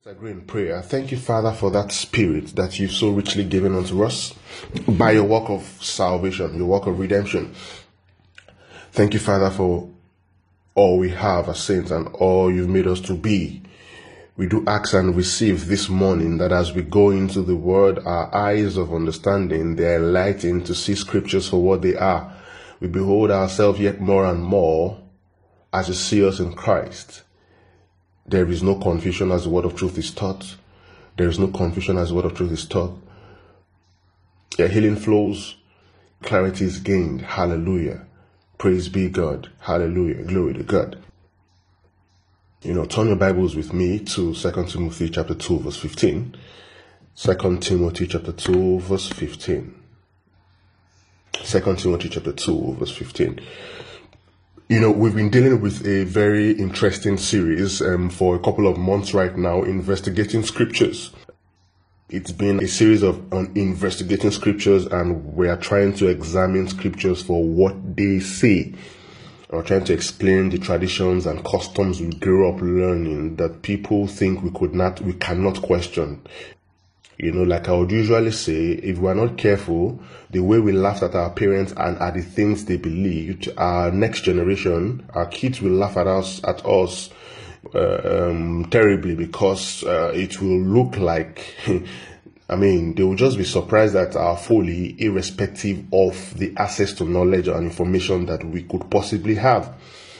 Agree in prayer. Thank you, Father, for that spirit that you've so richly given unto us by your work of salvation, your work of redemption. Thank you, Father, for all we have as saints and all you've made us to be. We do ask and receive this morning that as we go into the word, our eyes of understanding, they are enlightened to see scriptures for what they are. We behold ourselves yet more and more as you see us in Christ. There is no confusion as the word of truth is taught. There is no confusion as the word of truth is taught. Your healing flows, clarity is gained. Hallelujah. Praise be God. Hallelujah. Glory to God. Turn your Bibles with me to 2 Timothy chapter 2, verse 15. 2 Timothy chapter 2, verse 15. 2 Timothy chapter 2, verse 15. We've been dealing with a very interesting series for a couple of months right now, investigating scriptures. It's been a series of investigating scriptures, and we are trying to examine scriptures for what they say. We're trying to explain the traditions and customs we grew up learning that people think we cannot question. Like I would usually say, if we're not careful, the way we laughed at our parents and at the things they believed, our next generation, our kids will laugh at us terribly, because it will look like, they will just be surprised at our folly, irrespective of the access to knowledge and information that we could possibly have.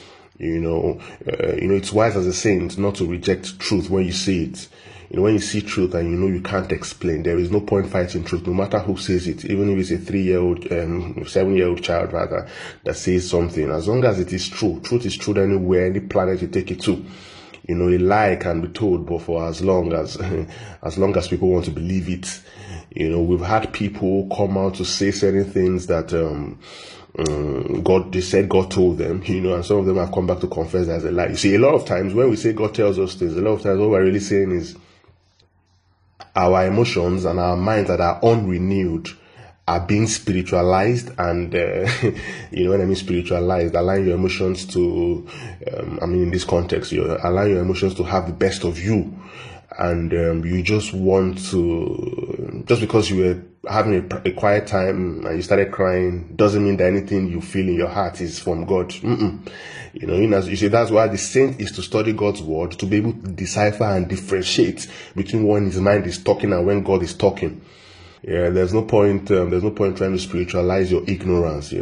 It's wise as a saint not to reject truth when you see it. When you see truth and you can't explain, there is no point fighting truth, no matter who says it, even if it's a 3-year-old, 7-year-old child rather, that says something. As long as it is true, truth is true anywhere, any planet you take it to. A lie can be told, but for as long as people want to believe it. We've had people come out to say certain things that they said God told them, and some of them have come back to confess as a lie. You see, a lot of times when we say God tells us things, a lot of times what we're really saying is our emotions and our minds that are unrenewed are being spiritualized, and when I mean spiritualized, allowing your emotions to in this context, you're allowing your emotions to have the best of you, and you just want to, just because you were having a quiet time and you started crying doesn't mean that anything you feel in your heart is from God. As you see, that's why the saint is to study God's word, to be able to decipher and differentiate between when his mind is talking and when God is talking. There's no point trying to spiritualize your ignorance.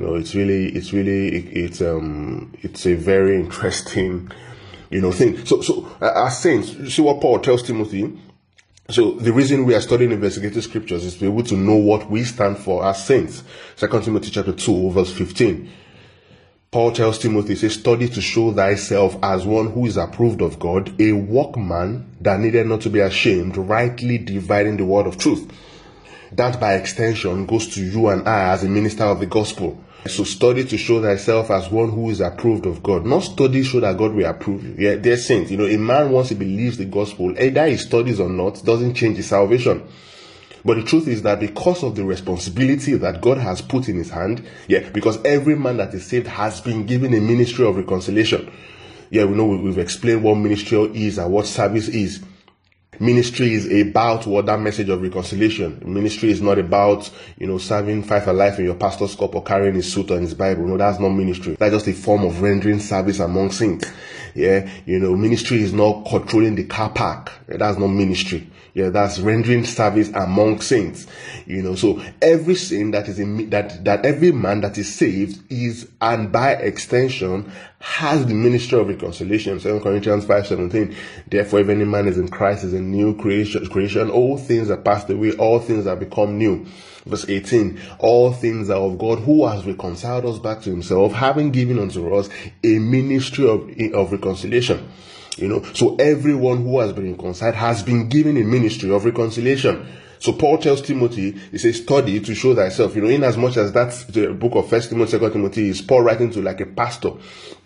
It's a very interesting thing. So as saints, see what Paul tells Timothy. So the reason we are studying investigative scriptures is to be able to know what we stand for as saints. 2 Timothy chapter 2, verse 15. Paul tells Timothy, he says, study to show thyself as one who is approved of God, a workman that needed not to be ashamed, rightly dividing the word of truth. That by extension goes to you and I as a minister of the gospel. So study to show thyself as one who is approved of God. Not study so that God will approve you. Yeah, dear saints, a man, once he believes the gospel, either he studies or not, doesn't change his salvation. But the truth is that because of the responsibility that God has put in his hand, because every man that is saved has been given a ministry of reconciliation. We've explained what ministry is and what service is. Ministry is about that message of reconciliation. Ministry is not about, serving 5 alive in your pastor's cup or carrying his suit and his Bible. No, that's not ministry. That's just a form of rendering service among saints. Ministry is not controlling the car park. That's not ministry. That's rendering service among saints. So every saint that is that every man that is saved is, and by extension, has the ministry of reconciliation. 2 Corinthians 5:17. Therefore, if any man is in Christ, is a new creation. All things are passed away. All things are become new. Verse 18. All things are of God, who has reconciled us back to himself, having given unto us a ministry of reconciliation. So everyone who has been reconciled has been given a ministry of reconciliation. So Paul tells Timothy, he says, study to show thyself. In as much as that's the book of 1 Timothy, 2 Timothy, is Paul writing to like a pastor.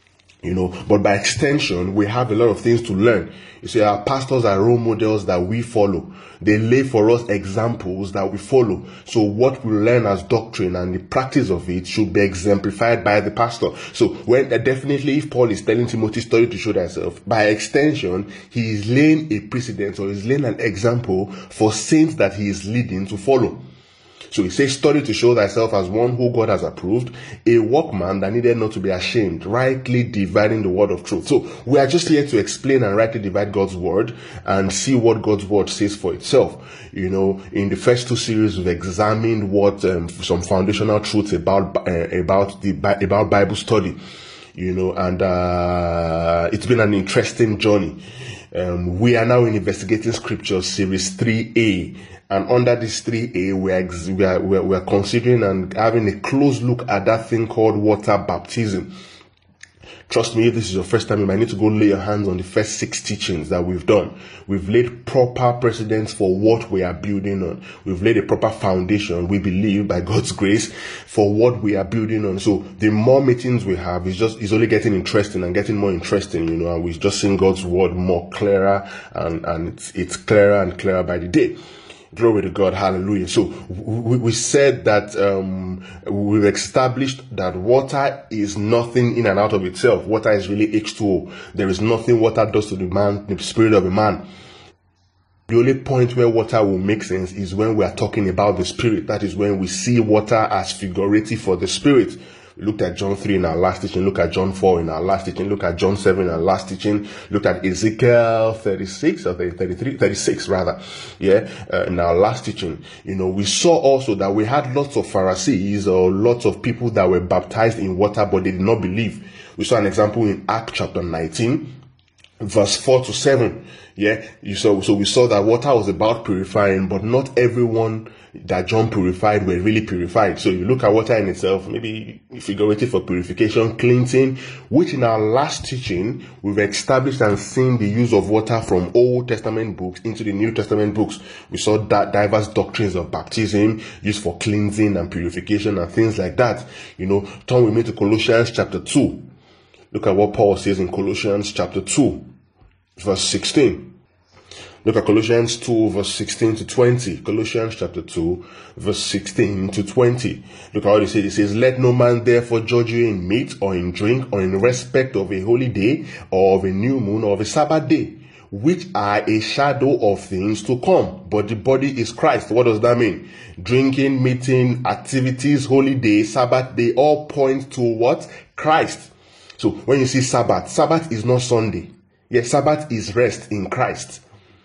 But by extension, we have a lot of things to learn. You see, our pastors are role models that we follow. They lay for us examples that we follow. So what we learn as doctrine and the practice of it should be exemplified by the pastor. So definitely if Paul is telling Timothy, study to show thyself, by extension, he is laying a precedent, or is laying an example for saints that he is leading to follow. So he says, study to show thyself as one who God has approved, a workman that needed not to be ashamed, rightly dividing the word of truth. So we are just here to explain and rightly divide God's word and see what God's word says for itself. In the first 2 series, we've examined what some foundational truths about Bible study. And it's been an interesting journey. We are now in Investigating Scriptures Series 3A, and under this 3A, we are considering and having a close look at that thing called water baptism. Trust me, if this is your first time, you might need to go lay your hands on the first 6 teachings that we've done. We've laid proper precedents for what we are building on. We've laid a proper foundation, we believe, by God's grace, for what we are building on. So the more meetings we have, it's only getting interesting and getting more interesting, and we're just seeing God's word more clearer, and it's clearer and clearer by the day. Glory to God, hallelujah. So we said that we've established that water is nothing in and out of itself. Water is really H2O. There is nothing water does to the spirit of a man. The only point where water will make sense is when we are talking about the spirit. That is when we see water as figurative for the spirit. We looked at John 3 in our last teaching, look at John 4 in our last teaching, look at John 7 in our last teaching, look at Ezekiel 36 or 36 rather, in our last teaching. We saw also that we had lots of Pharisees or lots of people that were baptized in water, but they did not believe. We saw an example in Acts chapter 19, verse 4 to 7. So we saw that water was about purifying, but not everyone that John purified were really purified. So you look at water in itself, maybe figurative for purification, cleansing, which in our last teaching, we've established and seen the use of water from Old Testament books into the New Testament books. We saw that diverse doctrines of baptism used for cleansing and purification and things like that. Turn with me to Colossians chapter 2. Look at what Paul says in Colossians chapter 2, verse 16. Look at Colossians 2, verse 16 to 20. Colossians chapter 2, verse 16 to 20. Look at what it says. It says, let no man therefore judge you in meat or in drink or in respect of a holy day or of a new moon or of a Sabbath day, which are a shadow of things to come. But the body is Christ. What does that mean? Drinking, meeting, activities, holy day, Sabbath day, all point to what? Christ. So when you see Sabbath is not Sunday. Sabbath is rest in Christ.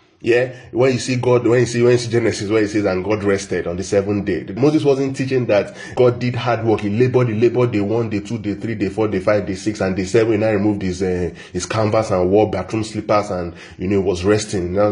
When you see Genesis, where it says, and God rested on the 7th day. Moses wasn't teaching that God did hard work. He labored day 1, day 2, day 3, day 4, day 5, day 6, and day 7. He now removed his canvas and wore bathroom slippers and, was resting. Now,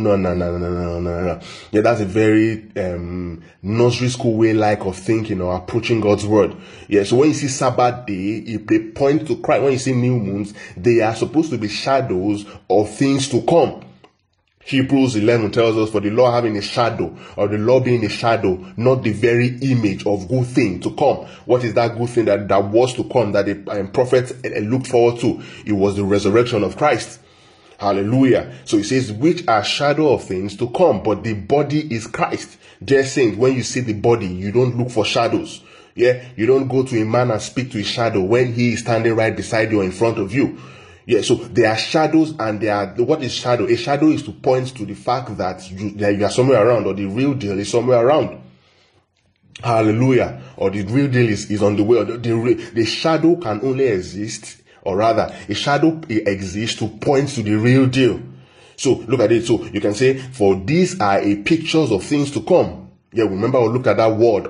no. That's a very, nursery school way of thinking or approaching God's word. So when you see Sabbath day, they point to Christ. When you see new moons, they are supposed to be shadows of things to come. Hebrews 11 tells us, for the law having a shadow, or the law being a shadow, not the very image of good thing to come. What is that good thing that was to come, that the prophet looked forward to? It was the resurrection of Christ. Hallelujah. So it says, which are shadow of things to come, but the body is Christ. Dear saints, when you see the body, you don't look for shadows. You don't go to a man and speak to his shadow when he is standing right beside you or in front of you. So there are shadows, and what is shadow? A shadow is to point to the fact that you are somewhere around, or the real deal is somewhere around. Hallelujah. Or the real deal is on the way. The shadow can only exist, or rather, a shadow exists to point to the real deal. So look at it. So you can say, for these are a pictures of things to come. Remember we looked at that word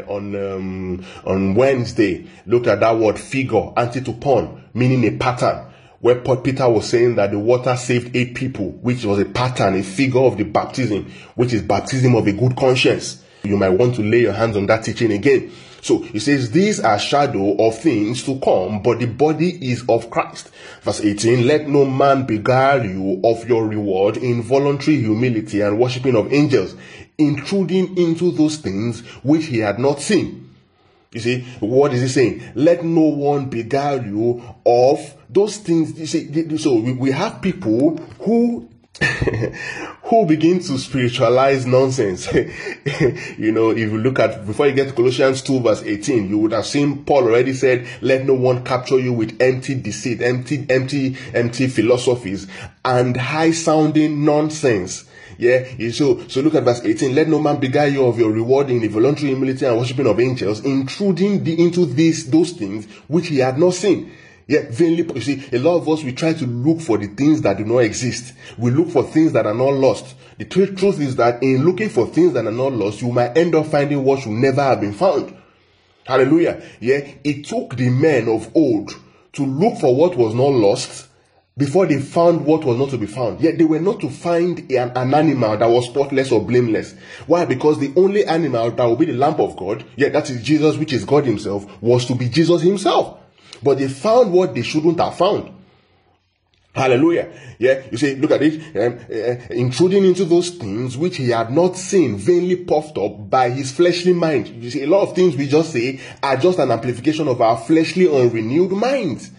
on Wednesday. Looked at that word figure, antitopon, meaning a pattern. Where Peter was saying that the water saved 8 people, which was a pattern, a figure of the baptism, which is baptism of a good conscience. You might want to lay your hands on that teaching again. So it says, these are shadow of things to come, but the body is of Christ. Verse 18, let no man beguile you of your reward in voluntary humility and worshipping of angels, intruding into those things which he had not seen. You see, what is he saying? Let no one beguile you of those things, you see, so we have people who who begin to spiritualize nonsense. If you look at, before you get to Colossians 2 verse 18, you would have seen Paul already said, let no one capture you with empty deceit, empty philosophies and high sounding nonsense. So look at verse 18. Let no man beguile you of your reward in the voluntary humility and worshiping of angels, intruding into those things which he had not seen. Vainly, you see, a lot of us, we try to look for the things that do not exist. We look for things that are not lost. The truth is that in looking for things that are not lost, you might end up finding what should never have been found. Hallelujah. It took the men of old to look for what was not lost before they found what was not to be found. Yet they were not to find an animal that was spotless or blameless. Why? Because the only animal that will be the Lamb of God, that is Jesus, which is God himself, was to be Jesus himself. But they found what they shouldn't have found. Hallelujah. You see, look at it. Intruding into those things which he had not seen, vainly puffed up by his fleshly mind. You see, a lot of things we just say are just an amplification of our fleshly, unrenewed minds.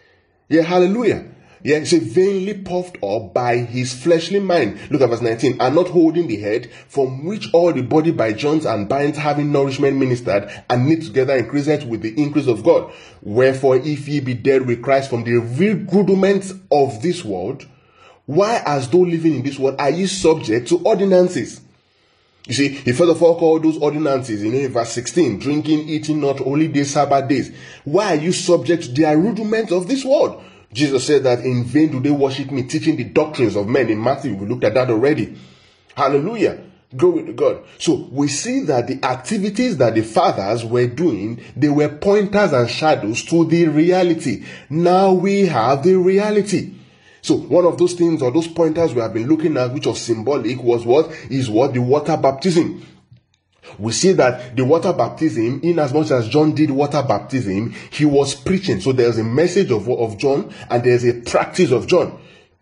Hallelujah. You see, vainly puffed up by his fleshly mind. Look at verse 19. And not holding the head, from which all the body by joints and bands having nourishment ministered, and knit together increaseth with the increase of God. Wherefore, if ye be dead with Christ from the rudiments of this world, why, as though living in this world, are ye subject to ordinances? You see, he first of all called those ordinances, in verse 16, drinking, eating not, holy days, Sabbath days. Why are you subject to the rudiments of this world? Jesus said that in vain do they worship me, teaching the doctrines of men. In Matthew, we looked at that already. Hallelujah. Glory to God. So we see that the activities that the fathers were doing, they were pointers and shadows to the reality. Now we have the reality. So one of those things, or those pointers we have been looking at, which was symbolic, was the water baptism. We see that the water baptism, in as much as John did water baptism, he was preaching. So there's a message of John and there's a practice of John.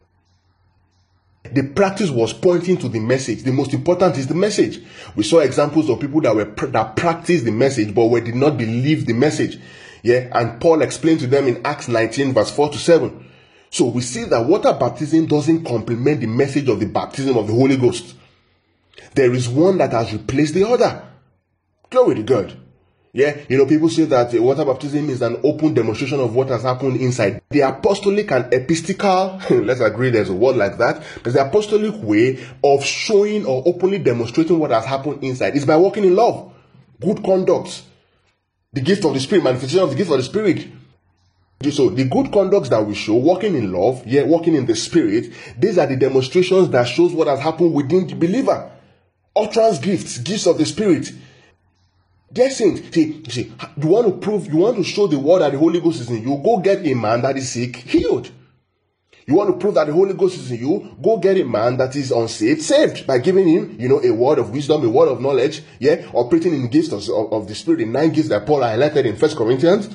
The practice was pointing to the message. The most important is the message. We saw examples of people that practiced the message but did not believe the message. And Paul explained to them in Acts 19 verse 4 to 7. So we see that water baptism doesn't complement the message of the baptism of the Holy Ghost. There is one that has replaced the other. Glory to God. People say that water baptism is an open demonstration of what has happened inside. The apostolic and epistical, let's agree there's a word like that. There's the apostolic way of showing or openly demonstrating what has happened inside. It's by walking in love, good conduct, the gift of the Spirit, manifestation of the gift of the Spirit. So the good conducts that we show, walking in love, walking in the Spirit, these are the demonstrations that shows what has happened within the believer. Utterance gifts of the Spirit. Dear saints, see, you want to show the world that the Holy Ghost is in you, go get a man that is sick, healed. You want to prove that the Holy Ghost is in you, go get a man that is unsaved, saved, by giving him, a word of wisdom, a word of knowledge, operating in gifts of the Spirit, in 9 gifts that Paul highlighted in 1 Corinthians.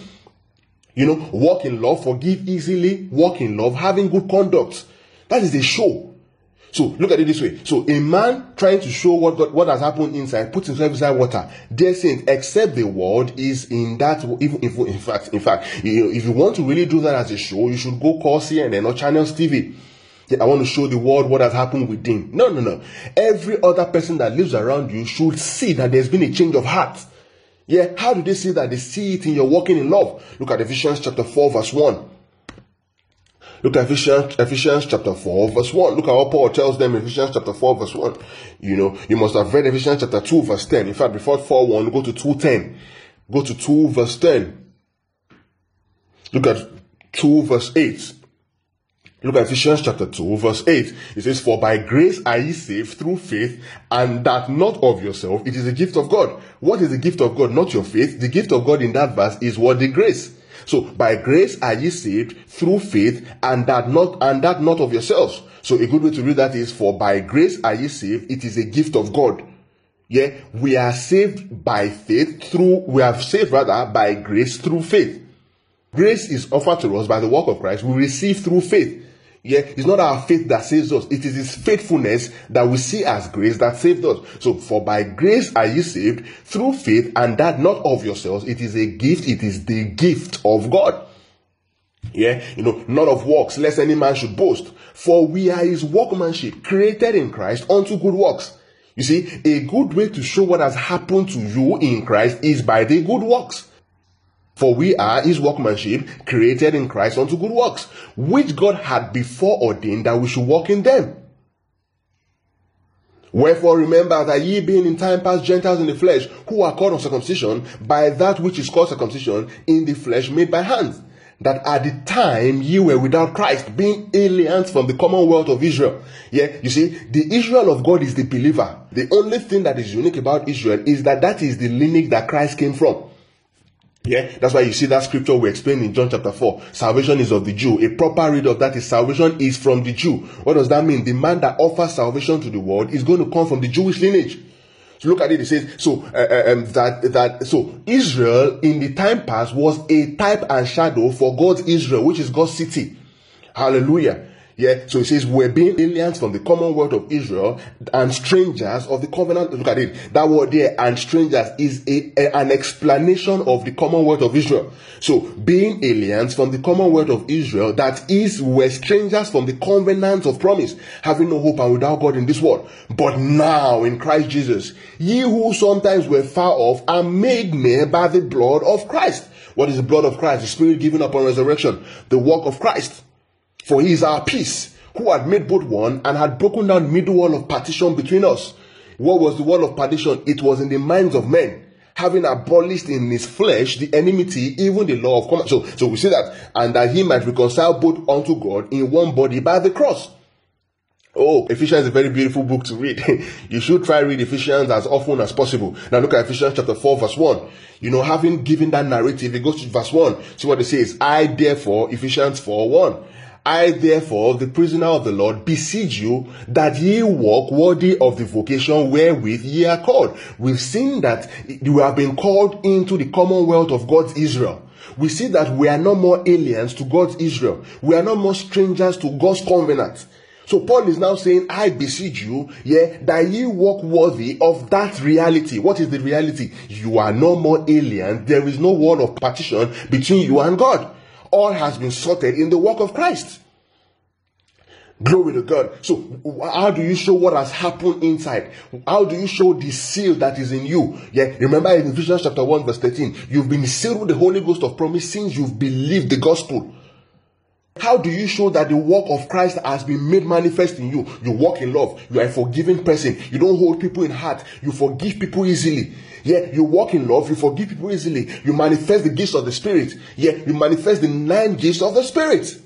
Walk in love, forgive easily, walk in love, having good conduct. That is a show. So look at it this way. So a man trying to show what has happened inside, puts himself inside water. Dear saints, except the word is in that. In fact, if you want to really do that as a show, you should go call CNN or Channels TV. I want to show the world what has happened within. No. Every other person that lives around you should see that there's been a change of heart. How do they see that? They see it in your walking in love. Look at Ephesians chapter 4 verse 1. Look at Ephesians chapter 4 verse 1. Look at what Paul tells them in Ephesians chapter 4 verse 1. You must have read Ephesians chapter 2 verse 10. In fact, before 4:1, go to 2:10. Go to 2 verse 10. Look at 2 verse 8. Look at Ephesians chapter 2 verse 8. It says, for by grace are ye saved through faith, and that not of yourself. It is a gift of God. What is the gift of God? Not your faith. The gift of God in that verse is what? The grace. So by grace are ye saved through faith, and that not of yourselves. So a good way to read that is, for by grace are ye saved. It is a gift of God. We are saved by faith by grace through faith. Grace is offered to us by the work of Christ. We receive through faith. It's not our faith that saves us. It is His faithfulness that we see as grace that saved us. So, for by grace are you saved through faith, and that not of yourselves. It is a gift. It is the gift of God. Yeah, not of works, lest any man should boast. For we are his workmanship, created in Christ unto good works. You see, a good way to show what has happened to you in Christ is by the good works. For we are his workmanship, created in Christ unto good works, which God had before ordained that we should walk in them. Wherefore remember that ye being in time past Gentiles in the flesh, who are called uncircumcision, by that which is called circumcision in the flesh made by hands, that at the time ye were without Christ, being aliens from the commonwealth of Israel. Yeah, you see, the Israel of God is the believer. The only thing that is unique about Israel is that is the lineage that Christ came from. Yeah, that's why you see that scripture we explained in John chapter 4. Salvation is of the Jew. A proper read of that is salvation is from the Jew. What does that mean? The man that offers salvation to the world is going to come from the Jewish lineage. So look at it. It says so Israel in the time past was a type and shadow for God's Israel, which is God's city. Hallelujah. Yeah, so it says we're being aliens from the commonwealth of Israel and strangers of the covenant. Look at it. That word there, and strangers, is an explanation of the commonwealth of Israel. So being aliens from the commonwealth of Israel, that is, we're strangers from the covenant of promise, having no hope and without God in this world. But now in Christ Jesus, ye who sometimes were far off are made near by the blood of Christ. What is the blood of Christ? The Spirit given upon resurrection, the work of Christ. For he is our peace, who had made both one and had broken down the middle wall of partition between us. What was the wall of partition? It was in the minds of men, having abolished in his flesh the enmity, even the law of command. So we see that, and that he might reconcile both unto God in one body by the cross. Oh, Ephesians is a very beautiful book to read. You should try read Ephesians as often as possible. Now look at Ephesians chapter 4 verse 1. Having given that narrative, it goes to verse 1. See what it says. I therefore, Ephesians 4:1. I therefore, the prisoner of the Lord, beseech you that ye walk worthy of the vocation wherewith ye are called. We've seen that we have been called into the commonwealth of God's Israel. We see that we are no more aliens to God's Israel. We are no more strangers to God's covenant. So Paul is now saying, I beseech you, that ye walk worthy of that reality. What is the reality? You are no more aliens. There is no wall of partition between you and God. All has been sorted in the work of Christ. Glory to God. So how do you show what has happened inside? How do you show the seal that is in you? Remember in Ephesians chapter 1 verse 13, you've been sealed with the Holy Ghost of promise since you've believed the gospel. How do you show that the work of Christ has been made manifest in you? You walk in love. You are a forgiving person. You don't hold people in heart. You forgive people easily. You walk in love. You forgive people easily. You manifest the gifts of the Spirit. You manifest the 9 gifts of the Spirit.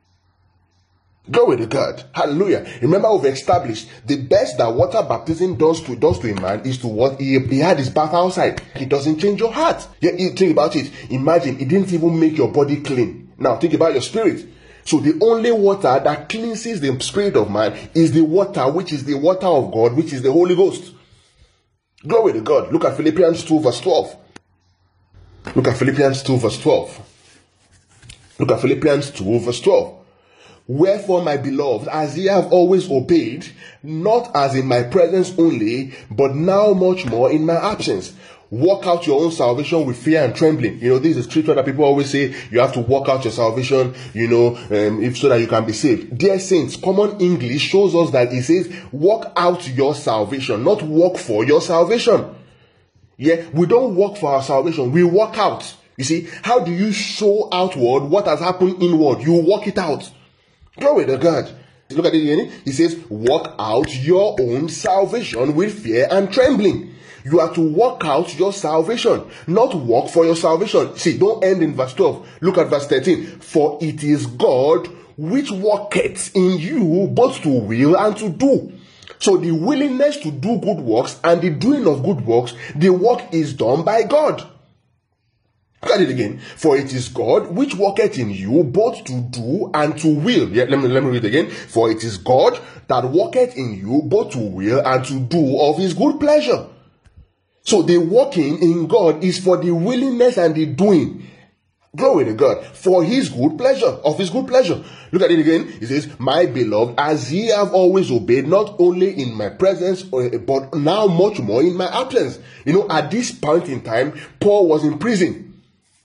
Glory to God. Hallelujah. Remember, we've established the best that water baptism does to a man is to what? He had his bath outside. It doesn't change your heart. Think about it. Imagine it didn't even make your body clean. Now think about your spirit. So the only water that cleanses the spirit of man is the water which is the water of God, which is the Holy Ghost. Glory to God. Look at Philippians 2 verse 12. Look at Philippians 2 verse 12. Look at Philippians 2 verse 12. Wherefore, my beloved, as ye have always obeyed, not as in my presence only, but now much more in my absence, work out your own salvation with fear and trembling. This is a scripture that people always say, you have to work out your salvation, if so that you can be saved. Dear saints, common English shows us that it says, work out your salvation, not work for your salvation. We don't work for our salvation, we work out. You see, how do you show outward what has happened inward? You work it out. Glory to God. Look at it again. He says, work out your own salvation with fear and trembling. You are to work out your salvation, not work for your salvation. See, don't end in verse 12. Look at verse 13. For it is God which worketh in you both to will and to do. So the willingness to do good works and the doing of good works, the work is done by God. Look at it again. For it is God which worketh in you both to do and to will. Let me read it again. For it is God that worketh in you both to will and to do of his good pleasure. So the working in God is for the willingness and the doing. Glory to God. For his good pleasure, of his good pleasure. Look at it again. It says, my beloved, as ye have always obeyed, not only in my presence, but now much more in my absence. At this point in time, Paul was in prison.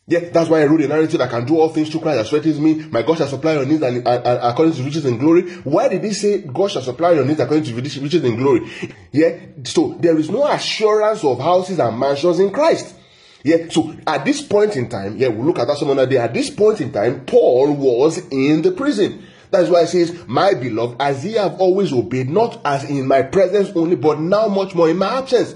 Yeah, that's why I wrote a narrative that can do all things through Christ that strengthens me. My God shall supply your needs and according to riches and glory. Why did he say God shall supply your needs according to riches and glory? Yeah, so there is no assurance of houses and mansions in Christ. Yeah, so at this point in time, yeah, we'll look at that some other day. At this point in time, Paul was in the prison. That's why it says, my beloved, as ye have always obeyed, not as in my presence only, but now much more in my absence.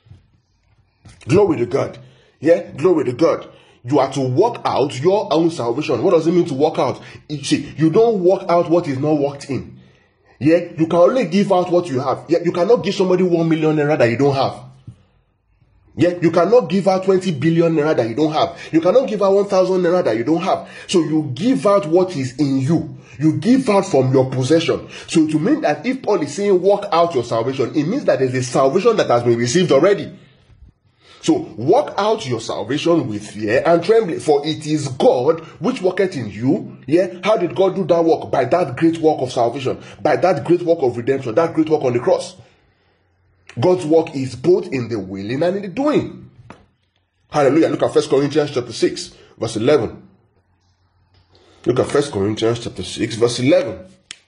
Glory to God. Yeah, glory to God. You are to work out your own salvation. What does it mean to work out? You see, you don't work out what is not worked in. Yeah, you can only give out what you have. Yeah, you cannot give somebody 1 million naira that you don't have. Yeah, you cannot give out 20 billion naira that you don't have. You cannot give out 1,000 naira that you don't have. So you give out what is in you. You give out from your possession. So to mean that if Paul is saying work out your salvation, it means that there's a salvation that has been received already. So work out your salvation with fear and trembling, for it is God which worketh in you. Yeah, how did God do that work? By that great work of salvation, by that great work of redemption, that great work on the cross. God's work is both in the willing and in the doing. Hallelujah. Look at 1 Corinthians chapter 6, verse 11. Look at 1 Corinthians chapter 6, verse 11.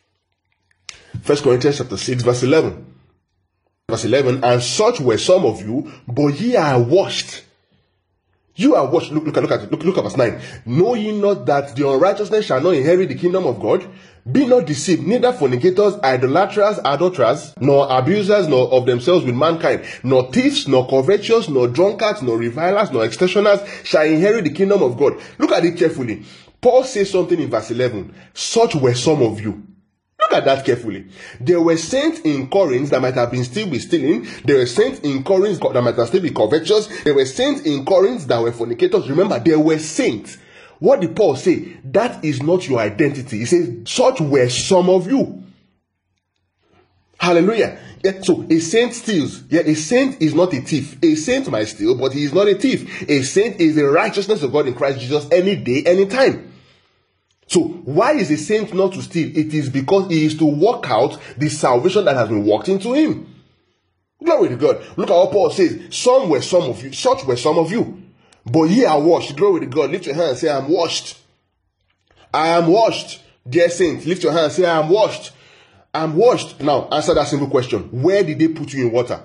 1 Corinthians chapter 6, verse 11. Verse 11, and such were some of you, but ye are washed. You are washed. Look at it. Look at verse 9. Know ye not that the unrighteousness shall not inherit the kingdom of God? Be not deceived, neither fornicators, idolaters, adulterers, nor abusers, nor of themselves with mankind, nor thieves, nor covetous, nor drunkards, nor revilers, nor extortioners shall inherit the kingdom of God. Look at it carefully. Paul says something in verse 11. Such were some of you. Look at that carefully. There were saints in Corinth that might have been still be stealing. There were saints in Corinth that might have still be covetous. There were saints in Corinth that were fornicators. Remember, there were saints. What did Paul say? That is not your identity. He says, such were some of you. Hallelujah. Yeah, so a saint steals. Yeah, a saint is not a thief. A saint might steal, but he is not a thief. A saint is the righteousness of God in Christ Jesus any day, any time. So why is a saint not to steal? It is because he is to work out the salvation that has been worked into him. Glory to God. Look at what Paul says. Some were some of you. Such were some of you. But ye are washed. Glory to God. Lift your hand and say, I am washed. I am washed. Dear saint, lift your hand and say, I am washed. I am washed. Now, answer that simple question. Where did they put you in water?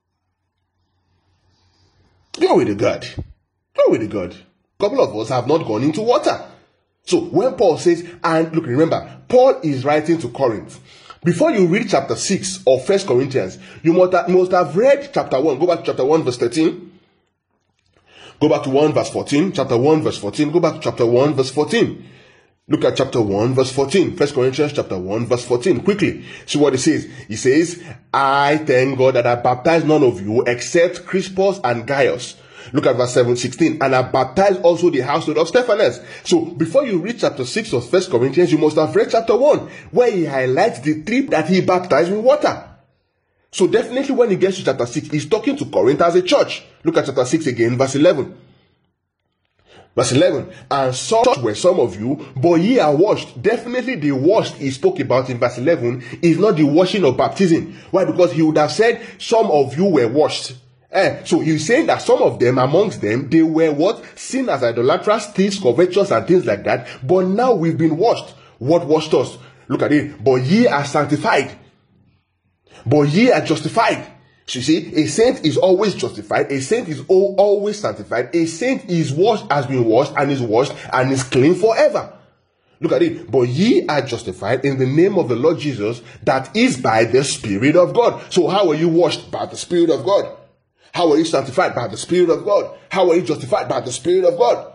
Glory to God. Glory to God. A couple of us have not gone into water. So when Paul says, and look, remember, Paul is writing to Corinth. Before you read chapter 6 of 1 Corinthians, you must have read chapter 1. Go back to chapter 1 verse 13. Go back to 1 verse 14. Chapter 1 verse 14. Go back to chapter 1 verse 14. Look at chapter 1 verse 14. 1 Corinthians chapter 1 verse 14. Quickly. See what it says. He says, I thank God that I baptized none of you except Crispus and Gaius. Look at verse 16. And I baptized also the household of Stephanas. So before you read chapter 6 of 1 Corinthians, you must have read chapter 1, where he highlights the three that he baptized with water. So definitely when he gets to chapter 6, he's talking to Corinth as a church. Look at chapter 6 again, verse 11. Verse 11, and such were some of you, but ye are washed. Definitely the washed he spoke about in verse 11 is not the washing of baptism. Why? Because he would have said, some of you were washed. So he's saying that some of them, amongst them, they were what? Seen as idolaters, thieves, covetous, and things like that. But now we've been washed. What washed us? Look at it. But ye are sanctified. But ye are justified. So you see, a saint is always justified. A saint is always sanctified. A saint is washed, has been washed, and is clean forever. Look at it. But ye are justified in the name of the Lord Jesus, that is by the Spirit of God. So how are you washed? By the Spirit of God. How are you sanctified? By the Spirit of God. How are you justified? By the Spirit of God.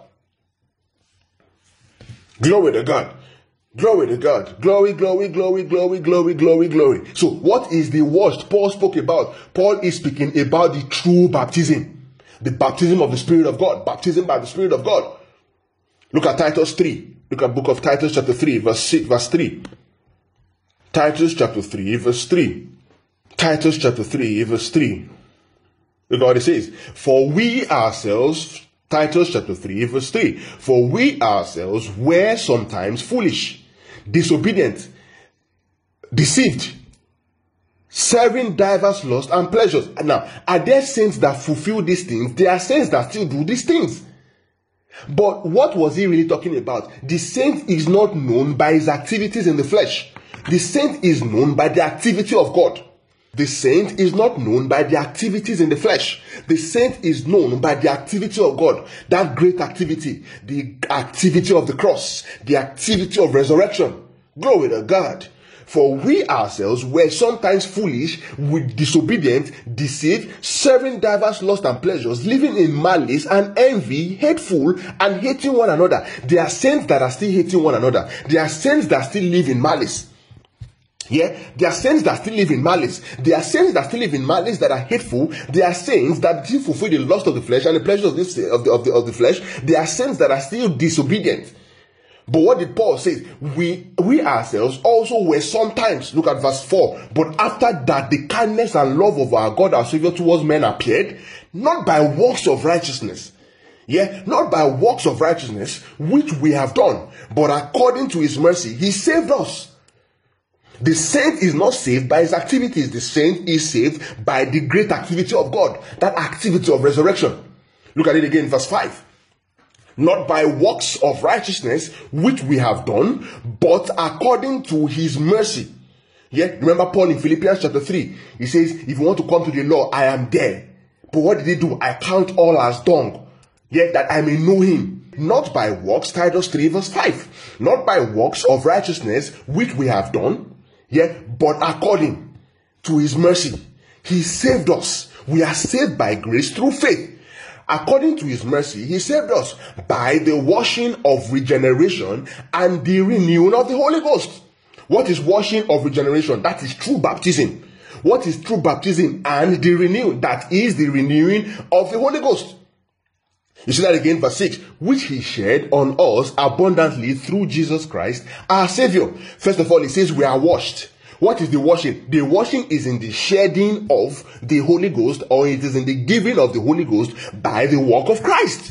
Glory to God. Glory to God. Glory, glory, glory, glory, glory, glory, glory. So what is the washed Paul spoke about? Paul is speaking about the true baptism. The baptism of the Spirit of God. Baptism by the Spirit of God. Look at Titus 3. Look at book of Titus chapter 3 verse 3. Titus chapter 3 verse 3. Titus chapter 3 verse 3. Look at what it says. For we ourselves, Titus chapter 3 verse 3. For we ourselves were sometimes foolish, disobedient, deceived, serving diverse lusts and pleasures. Now, are there saints that fulfill these things? There are saints that still do these things. But what was he really talking about? The saint is not known by his activities in the flesh. The saint is known by the activity of God. The saint is not known by the activities in the flesh. The saint is known by the activity of God. That great activity, the activity of the cross, the activity of resurrection. Glory to God. For we ourselves were sometimes foolish, disobedient, deceived, serving diverse lusts and pleasures, living in malice and envy, hateful, and hating one another. There are saints that are still hating one another. There are saints that still live in malice. Yeah, there are saints that still live in malice. There are saints that still live in malice that are hateful. There are saints that still fulfill the lust of the flesh and the pleasures of the flesh. There are saints that are still disobedient. But what did Paul say? We ourselves also were sometimes, look at verse 4, but after that the kindness and love of our God our Savior towards men appeared, not by works of righteousness. Yeah, not by works of righteousness, which we have done, but according to his mercy, he saved us. The saint is not saved by his activities. The saint is saved by the great activity of God, that activity of resurrection. Look at it again, verse 5. Not by works of righteousness, which we have done, but according to his mercy. Yeah, remember Paul in Philippians chapter 3. He says, if you want to come to the law, I am there. But what did he do? I count all as dung. Yeah, that I may know him. Not by works, Titus 3 verse 5. Not by works of righteousness, which we have done. Yeah, but according to his mercy. He saved us. We are saved by grace through faith. According to his mercy, he saved us by the washing of regeneration and the renewing of the Holy Ghost. What is washing of regeneration? That is true baptism. What is true baptism and the renewing? That is the renewing of the Holy Ghost. You see that again, verse 6, which he shed on us abundantly through Jesus Christ, our Savior. First of all, he says we are washed. What is the washing? The washing is in the shedding of the Holy Ghost, or it is in the giving of the Holy Ghost by the work of Christ.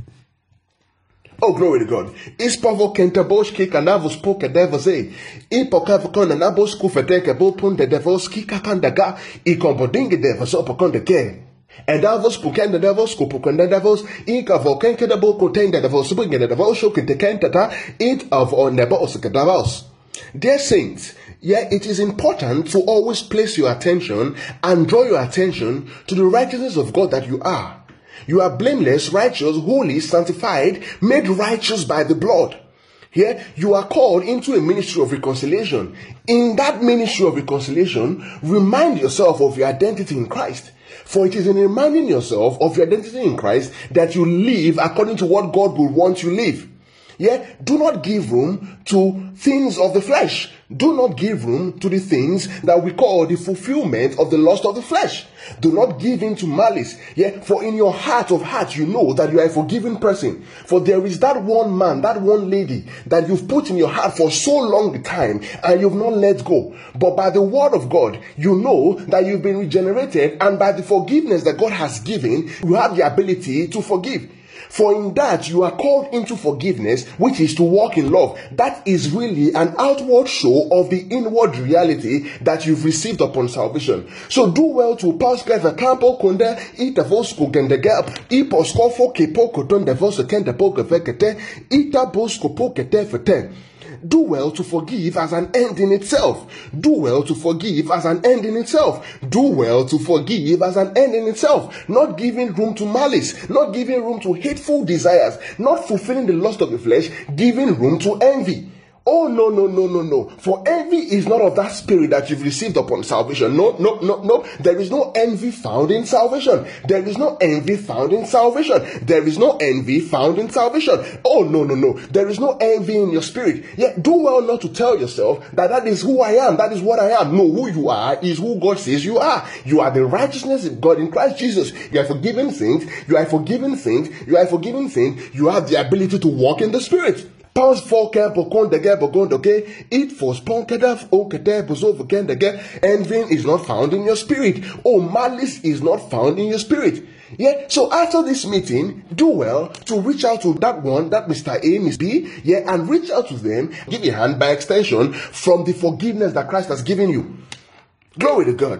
Oh, glory to God. Ispavo kentabos ki kanavos poke devose. Ipokavokon anabos kufeteke bopun de devos ki kakandaga. Ikombodinge devos opokondeke. And davos puken the devils, kupukun the devils, ikavoken kedabo contain the devils, bring the devils, shokin the kentata, it of on the boss devils. Dear saints, yeah, it is important to always place your attention and draw your attention to the righteousness of God that you are. You are blameless, righteous, holy, sanctified, made righteous by the blood. Here, you are called into a ministry of reconciliation. In that ministry of reconciliation, remind yourself of your identity in Christ. For it is in reminding yourself of your identity in Christ that you live according to what God will want you live. Yeah, do not give room to things of the flesh. Do not give room to the things that we call the fulfillment of the lust of the flesh. Do not give in to malice. Yeah, for in your heart of hearts you know that you are a forgiven person. For there is that one man, that one lady that you've put in your heart for so long a time and you've not let go. But by the word of God, you know that you've been regenerated, and by the forgiveness that God has given, you have the ability to forgive. For in that you are called into forgiveness, which is to walk in love. That is really an outward show of the inward reality that you've received upon salvation. So do well to pass the campo kunde ita vosko gendega iposkofo kepo koton de voso kende poke vekete ita bosko pokete fete. Do well to forgive as an end in itself. Do well to forgive as an end in itself. Do well to forgive as an end in itself. Not giving room to malice. Not giving room to hateful desires. Not fulfilling the lust of the flesh. Giving room to envy. Oh, no. For envy is not of that spirit that you've received upon salvation. No. There is no envy found in salvation. There is no envy found in salvation. There is no envy found in salvation. Oh, no. There is no envy in your spirit. Yet do well not to tell yourself that is who I am. That is what I am. No, who you are is who God says you are. You are the righteousness of God in Christ Jesus. You are forgiven things. You are forgiven things. You are forgiven things. You have the ability to walk in the spirit. Pans folke bokondege bogondoke, it for sponkedaf okete bozovokendege. Envying is not found in your spirit. Oh, malice is not found in your spirit. Yeah, so after this meeting, do well to reach out to that one, that Mr. A, Miss B, yeah, and reach out to them, give a hand by extension from the forgiveness that Christ has given you. Glory to God.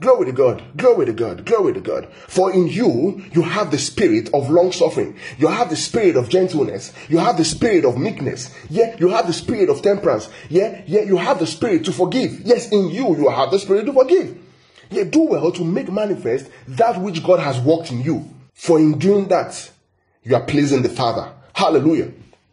Glory to God, glory to God, glory to God. For in you, you have the spirit of long suffering. You have the spirit of gentleness. You have the spirit of meekness. Yeah, you have the spirit of temperance. Yeah, you have the spirit to forgive. Yes, in you, you have the spirit to forgive. Yeah, do well to make manifest that which God has worked in you. For in doing that, you are pleasing the Father. Hallelujah.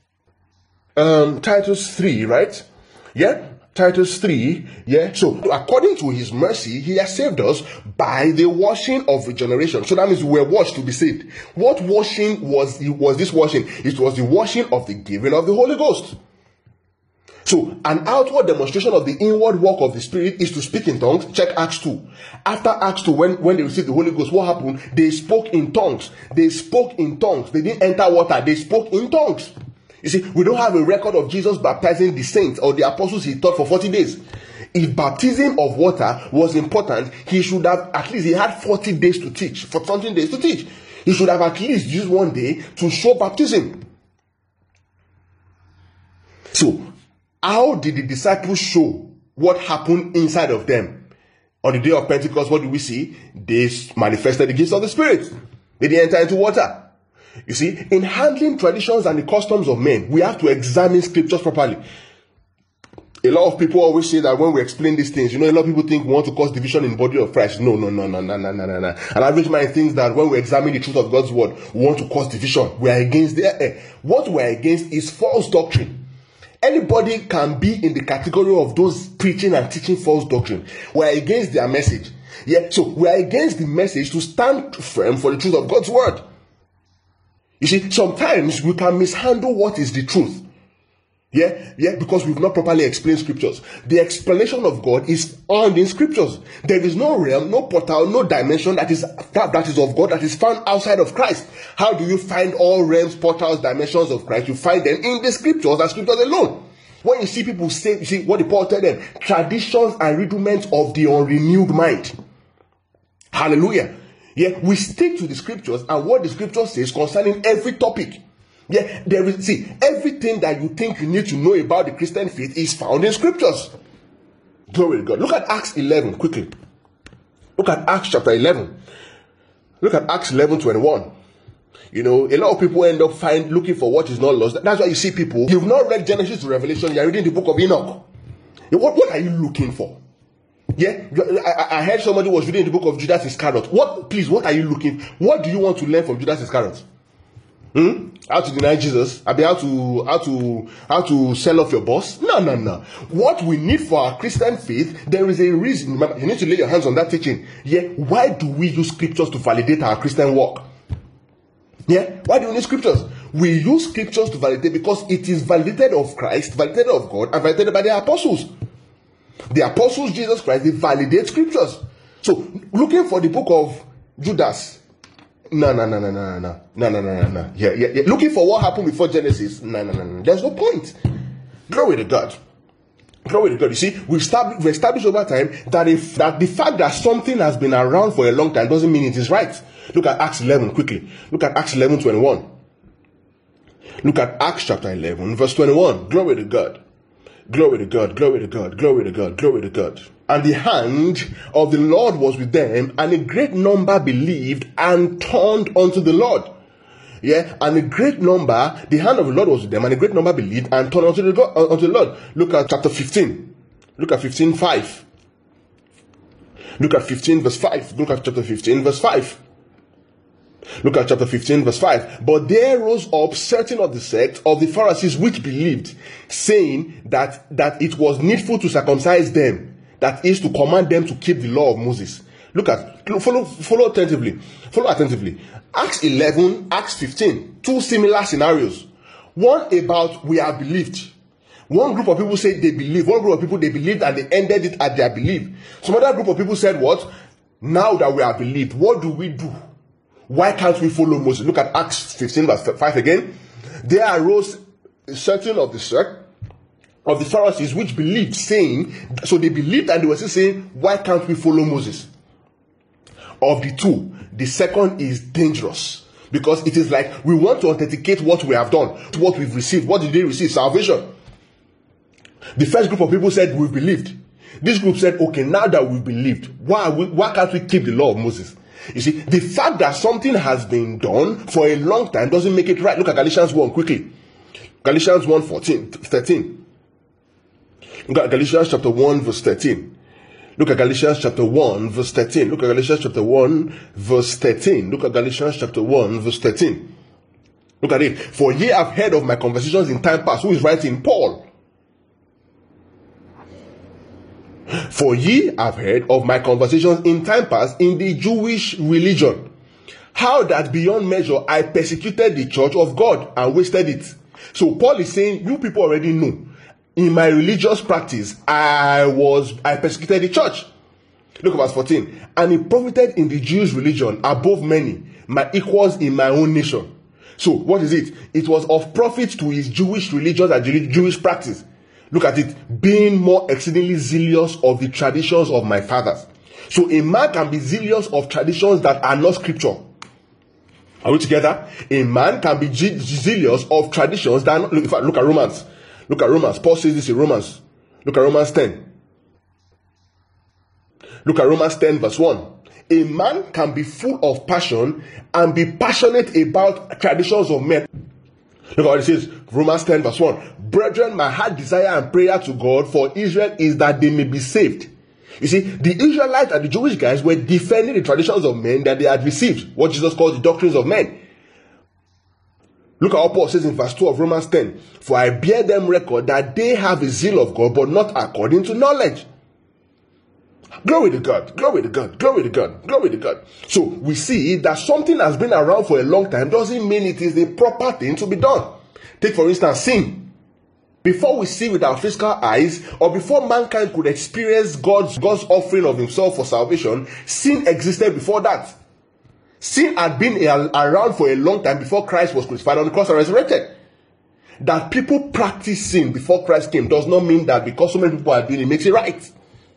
Titus 3, right? Yeah. Titus 3, yeah. So according to his mercy, he has saved us by the washing of regeneration. So that means we were washed to be saved. What washing was this washing? It was the washing of the giving of the Holy Ghost. So an outward demonstration of the inward work of the Spirit is to speak in tongues. Check Acts 2. After Acts 2, when they received the Holy Ghost, what happened? They spoke in tongues. They spoke in tongues. They didn't enter water. They spoke in tongues. You see, we don't have a record of Jesus baptizing the saints or the apostles he taught for 40 days. If baptism of water was important, he should have at least, he had 40 days to teach, for 14 days to teach. He should have at least used one day to show baptism. So, how did the disciples show what happened inside of them? On the day of Pentecost, what do we see? They manifested the gifts of the Spirit. They didn't enter into water. You see, in handling traditions and the customs of men, we have to examine scriptures properly. A lot of people always say that when we explain these things, a lot of people think we want to cause division in the body of Christ. No. An average mind thinks that when we examine the truth of God's word, we want to cause division. We are against what we are against is false doctrine. Anybody can be in the category of those preaching and teaching false doctrine. We are against their message. Yeah, so we are against the message to stand firm for the truth of God's word. You see, sometimes we can mishandle what is the truth. Yeah, because we've not properly explained scriptures. The explanation of God is found in scriptures. There is no realm, no portal, no dimension that is of God that is found outside of Christ. How do you find all realms, portals, dimensions of Christ? You find them in the scriptures and scriptures alone. When you see people say, you see what the Paul told them, traditions and rudiments of the unrenewed mind. Hallelujah. Yeah, we stick to the scriptures and what the scripture says concerning every topic. Yeah, everything that you think you need to know about the Christian faith is found in scriptures. Glory to God. Look at Acts 11 quickly. Look at Acts chapter 11. Look at Acts 11:21. A lot of people end up looking for what is not lost. That's why you see people, you've not read Genesis to Revelation, you're reading the book of Enoch. What are you looking for? Yeah, I heard somebody was reading the book of Judas Iscariot. What are you looking for? What do you want to learn from Judas Iscariot? How to deny Jesus? How to sell off your boss? No. What we need for our Christian faith, there is a reason. Remember, you need to lay your hands on that teaching. Yeah, why do we use scriptures to validate our Christian walk? Yeah, why do we need scriptures? We use scriptures to validate because it is validated of Christ, validated of God, and validated by the apostles. The apostles, Jesus Christ, they validate scriptures. So, looking for the book of Judas. No. Yeah. Looking for what happened before Genesis. No. There's no point. Glory to God. Glory to God. You see, we've established over time that the fact that something has been around for a long time doesn't mean it is right. Look at Acts 11 quickly. Look at Acts 11:21. Look at Acts chapter 11, verse 21. Glory to God. Glory to God, glory to God, glory to God, glory to God. And the hand of the Lord was with them, and a great number believed and turned unto the Lord. Yeah, and a great number, the hand of the Lord was with them, and a great number believed and turned unto the Lord. Look at chapter 15. Look at 15:5. Look at 15 verse 5. Look at chapter 15 verse 5. Look at chapter 15 verse 5. But there rose up certain of the sect of the Pharisees which believed, saying that it was needful to circumcise them, that is, to command them to keep the law of Moses. Follow attentively. Acts 11, Acts 15. Two similar scenarios. One about we are believed. One group of people said they believe. One group of people, they believed and they ended it at their belief. Some other group of people said what? Now that we are believed, what do we do? Why can't we follow Moses? Look at Acts 15 verse 5 again. There arose certain of the sect of the Pharisees which believed, saying, so they believed and they were still saying, why can't we follow Moses? Of the two, the second is dangerous, because it is like we want to authenticate what we have done, what we've received. What did they receive? Salvation. The first group of people said we believed. This group said, okay, now that we believed, why can't we keep the law of Moses? You see, the fact that something has been done for a long time doesn't make it right. Look at Galatians 1 quickly. Galatians 13. Look at Galatians chapter 1 verse 13. Look at Galatians chapter 1 verse 13. Look at Galatians chapter 1 verse 13. Look at Galatians chapter 1 verse 13. Look at it. For ye have heard of my conversations in time past. Who is writing? Paul. For ye have heard of my conversations in time past in the Jewish religion, how that beyond measure I persecuted the church of God and wasted it. So Paul is saying, you people already know, in my religious practice, I persecuted the church. Look at verse 14. And he profited in the Jewish religion above many, my equals in my own nation. So what is it? It was of profit to his Jewish religion and Jewish practice. Look at it, being more exceedingly zealous of the traditions of my fathers. So a man can be zealous of traditions that are not scripture. Are we together? A man can be zealous of traditions that are not. In fact, look at Romans. Look at Romans. Paul says this in Romans. Look at Romans 10. Look at Romans 10 verse 1. A man can be full of passion and be passionate about traditions of men. Look at what it says, Romans 10 verse 1. Brethren, my heart desire and prayer to God for Israel is that they may be saved. You see, the Israelites and the Jewish guys were defending the traditions of men that they had received, what Jesus calls the doctrines of men. Look at what Paul says in verse 2 of Romans 10. For I bear them record that they have a zeal of God, but not according to knowledge. Glory to God, glory to God, glory to God, glory to God. So we see that something has been around for a long time doesn't mean it is the proper thing to be done. Take for instance sin. Before we see with our physical eyes, or before mankind could experience God's offering of himself for salvation, sin existed before that. Sin had been around for a long time before Christ was crucified on the cross and resurrected. That people practice sin before Christ came does not mean that because so many people are doing it makes it right.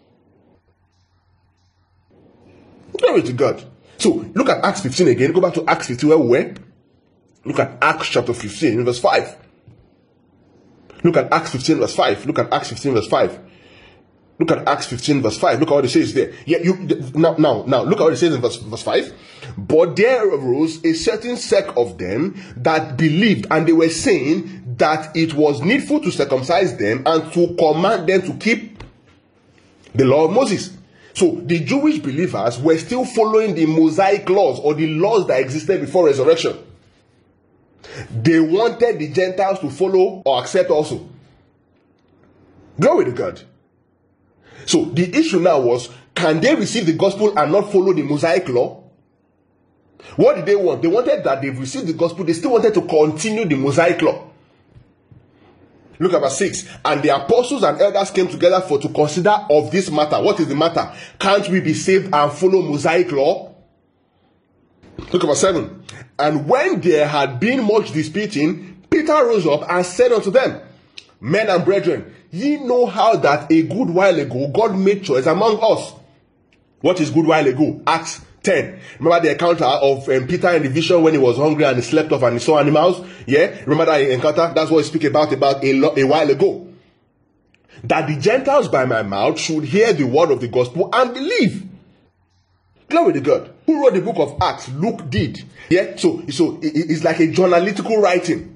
Glory to God. So look at Acts 15 again. Go back to Acts 15 where we were. Look at Acts chapter 15 verse 5. Look at Acts 15 verse 5. Look at Acts 15 verse 5. Look at Acts 15 verse 5. Look at what it says there. Yeah, now look at what it says in verse 5. But there arose a certain sect of them that believed, and they were saying that it was needful to circumcise them and to command them to keep the law of Moses. So the Jewish believers were still following the Mosaic laws, or the laws that existed before resurrection. They wanted the Gentiles to follow or accept also. Glory to God. So the issue now was, can they receive the gospel and not follow the Mosaic law? What did they want? They wanted that they've received the gospel, they still wanted to continue the Mosaic law. Look at verse 6. And the apostles and elders came together to consider of this matter. What is the matter? Can't we be saved and follow Mosaic law? Look at verse 7. And when there had been much disputing, Peter rose up and said unto them, Men and brethren, ye know how that a good while ago God made choice among us. What is good while ago? Acts 10. Remember the encounter of Peter in the vision when he was hungry and he slept off and he saw animals? Yeah? Remember that encounter? That's what he speak about a while ago. That the Gentiles by my mouth should hear the word of the gospel and believe. Glory to God. Who wrote the book of Acts? Luke did. Yeah? So it's like a journalistical writing.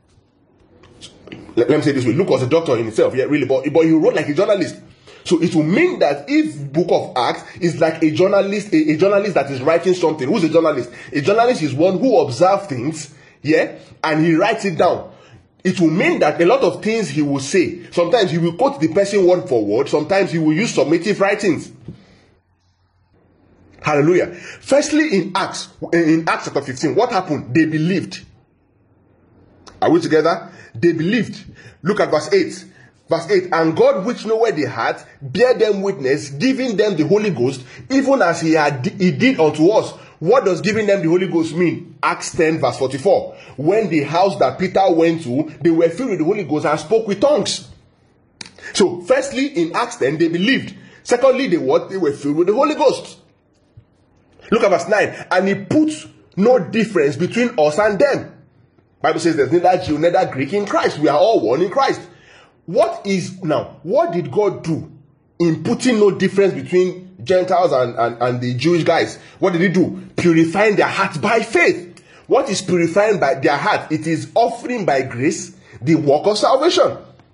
Let me say this way. Luke was a doctor in himself. Yeah, really. But he wrote like a journalist. So it will mean that if book of Acts is like a journalist, a journalist that is writing something. Who's a journalist? A journalist is one who observes things, yeah, and he writes it down. It will mean that a lot of things he will say, sometimes he will quote the person word for word, sometimes he will use summative writings. Hallelujah. Firstly, in Acts chapter 15, what happened? They believed. Are we together? They believed. Look at verse 8. Verse 8, and God which knoweth the heart, bear them witness, giving them the Holy Ghost, even as he did unto us. What does giving them the Holy Ghost mean? Acts 10 verse 44. When the house that Peter went to, they were filled with the Holy Ghost and spoke with tongues. So, firstly, in Acts 10, they believed. Secondly, they were filled with the Holy Ghost. Look at verse 9. And he puts no difference between us and them. Bible says there's neither Jew, neither Greek in Christ. We are all one in Christ. What did God do in putting no difference between Gentiles and the Jewish guys. What did he do? Purifying their hearts by faith. What is purifying by their heart? It is offering by grace the work of salvation.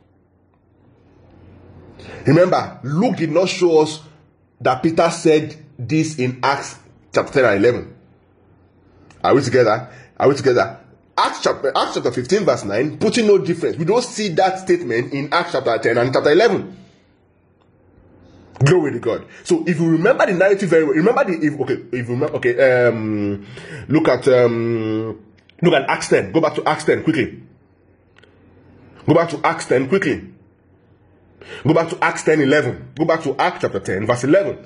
Remember, Luke did not show us that Peter said this in Acts chapter 10 and 11. Are we together? Acts chapter 15 verse 9, putting no difference. We don't see that statement in Acts chapter 10 and chapter 11. Glory to God. So if you remember the narrative very well, look at Acts 10. Go back to Acts 10 quickly. Go back to Acts 10 quickly. Go back to Acts 10:11. Go back to Acts chapter 10 verse 11.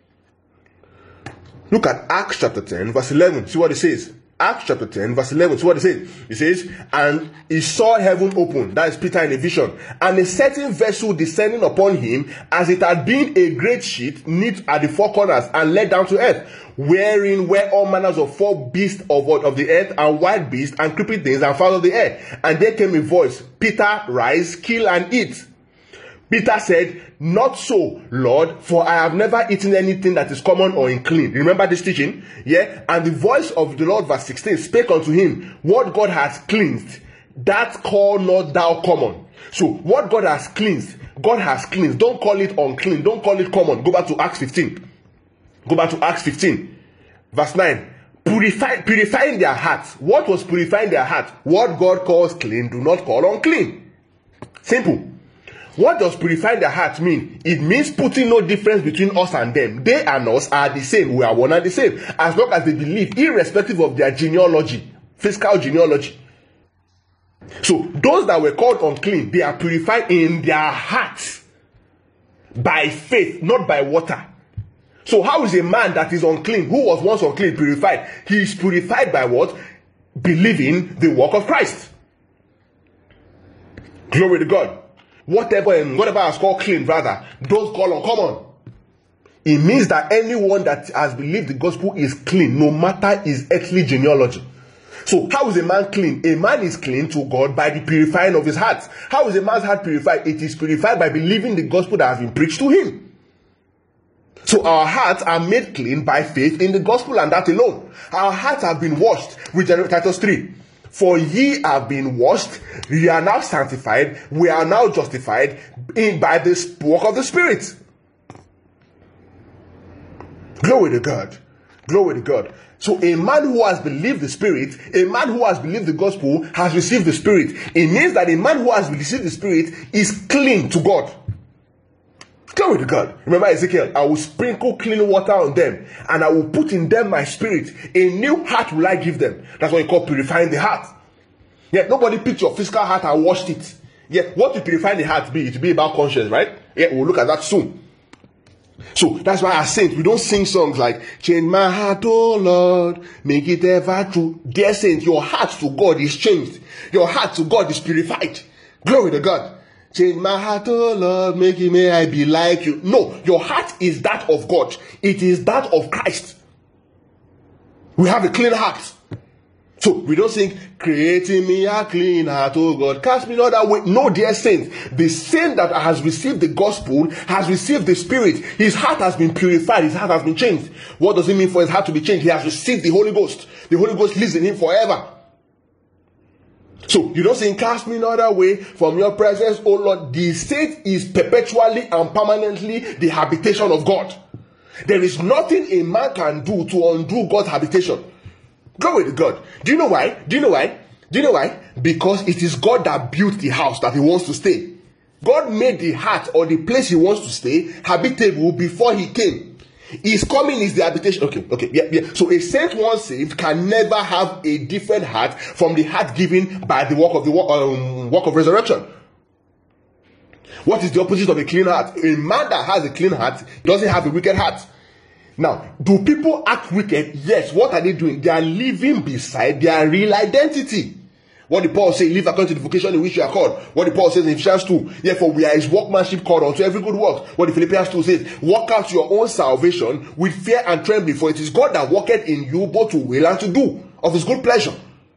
Look at Acts chapter 10 verse 11. See what it says. Acts chapter 10 verse 11. See what it says. It says, and he saw heaven open. That is Peter in a vision. And a certain vessel descending upon him, as it had been a great sheet knit at the four corners and let down to earth, wherein were all manners of four beasts of the earth, and wild beasts, and creeping things, and fowls of the air. And there came a voice, Peter, rise, kill and eat. Peter said, not so, Lord, for I have never eaten anything that is common or unclean. Remember this teaching? Yeah? And the voice of the Lord, verse 16, spake unto him, what God has cleansed, that call not thou common. So, what God has cleansed, God has cleansed. Don't call it unclean. Don't call it common. Go back to Acts 15. Go back to Acts 15. Verse 9. Purifying their hearts. What was purifying their hearts? What God calls clean, do not call unclean. Simple. What does purifying their hearts mean? It means putting no difference between us and them. They and us are the same. We are one and the same. As long as they believe, irrespective of their genealogy, physical genealogy. So, those that were called unclean, they are purified in their hearts by faith, not by water. So, how is a man that is unclean, who was once unclean, purified? He is purified by what? Believing the work of Christ. Glory to God. Whatever is called clean, rather, those call uncommon. It means that anyone that has believed the gospel is clean, no matter his earthly genealogy. So, how is a man clean? A man is clean to God by the purifying of his heart. How is a man's heart purified? It is purified by believing the gospel that has been preached to him. So, our hearts are made clean by faith in the gospel and that alone. Our hearts have been washed. We generate Titus 3. For ye have been washed, ye are now sanctified, we are now justified by the work of the Spirit. Glory to God. Glory to God. So a man who has believed the Spirit, a man who has believed the gospel, has received the Spirit. It means that a man who has received the Spirit is clean to God. Glory to God. Remember Ezekiel, I will sprinkle clean water on them, and I will put in them my spirit. A new heart will I give them. That's what you call purifying the heart. Yeah, nobody picked your physical heart and washed it. Yeah, what will purify the heart be? It will be about conscience, right? Yeah, we'll look at that soon. So that's why as saints, we don't sing songs like, change my heart, oh Lord, make it ever true. Dear saints, your heart to God is changed. Your heart to God is purified. Glory to God. Change my heart, oh Lord, may I be like you. No, your heart is that of God. It is that of Christ. We have a clean heart. So we don't sing, create in me a clean heart, oh God, cast me not away. No, dear saints, the saint that has received the gospel has received the Spirit. His heart has been purified. His heart has been changed. What does it mean for his heart to be changed? He has received the Holy Ghost. The Holy Ghost lives in him forever. So, you don't say, cast me not away from your presence, O Lord. The saint is perpetually and permanently the habitation of God. There is nothing a man can do to undo God's habitation. Glory to God. Do you know why? Do you know why? Do you know why? Because it is God that built the house that he wants to stay. God made the heart or the place he wants to stay habitable before he came. His coming is the habitation. Okay. So a saint once saved can never have a different heart from the heart given by the work of resurrection. What is the opposite of a clean heart? A man that has a clean heart doesn't have a wicked heart. Now, do people act wicked? Yes. What are they doing? They are living beside their real identity. What did Paul say? Live according to the vocation in which you are called. What did Paul say in Ephesians 2? Therefore, we are his workmanship called unto every good work. What did Philippians 2 says? Work out your own salvation with fear and trembling, for it is God that worketh in you both to will and to do of his good pleasure.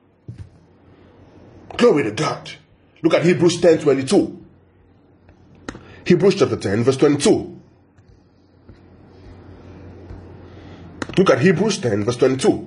Glory to God. Look at Hebrews 10:22. Hebrews chapter 10, verse 22. Look at Hebrews 10, verse 22.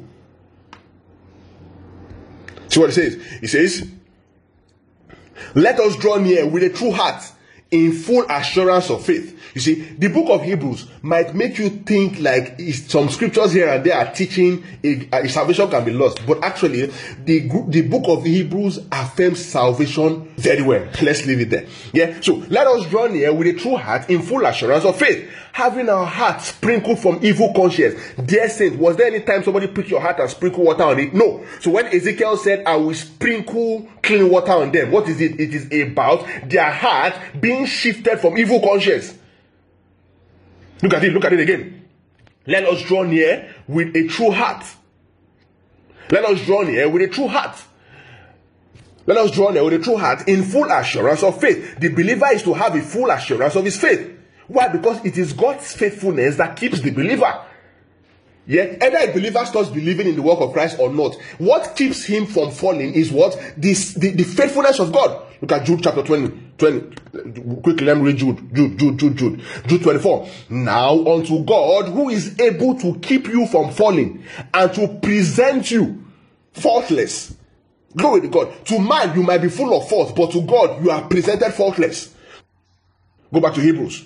See what it says? It says, let us draw near with a true heart in full assurance of faith. You see, the book of Hebrews might make you think like some scriptures here and there are teaching a salvation can be lost, but actually the book of Hebrews affirms salvation very well. Let's leave it there. Yeah. So let us draw near with a true heart in full assurance of faith, having our hearts sprinkled from evil conscience. Dear saint, was there any time somebody pricked your heart and sprinkle water on it? No. So when Ezekiel said, I will sprinkle clean water on them, what is it? It is about their heart being shifted from evil conscience. Look at it again. Let us draw near with a true heart. Let us draw near with a true heart. Let us draw near with a true heart in full assurance of faith. The believer is to have a full assurance of his faith. Why? Because it is God's faithfulness that keeps the believer. Yeah, either a believer starts believing in the work of Christ or not, what keeps him from falling is what? The faithfulness of God. Look at Jude chapter 20. Quickly, let me read Jude 24. Now unto God, who is able to keep you from falling and to present you faultless. Glory to God. To man, you might be full of fault, but to God, you are presented faultless. Go back to Hebrews.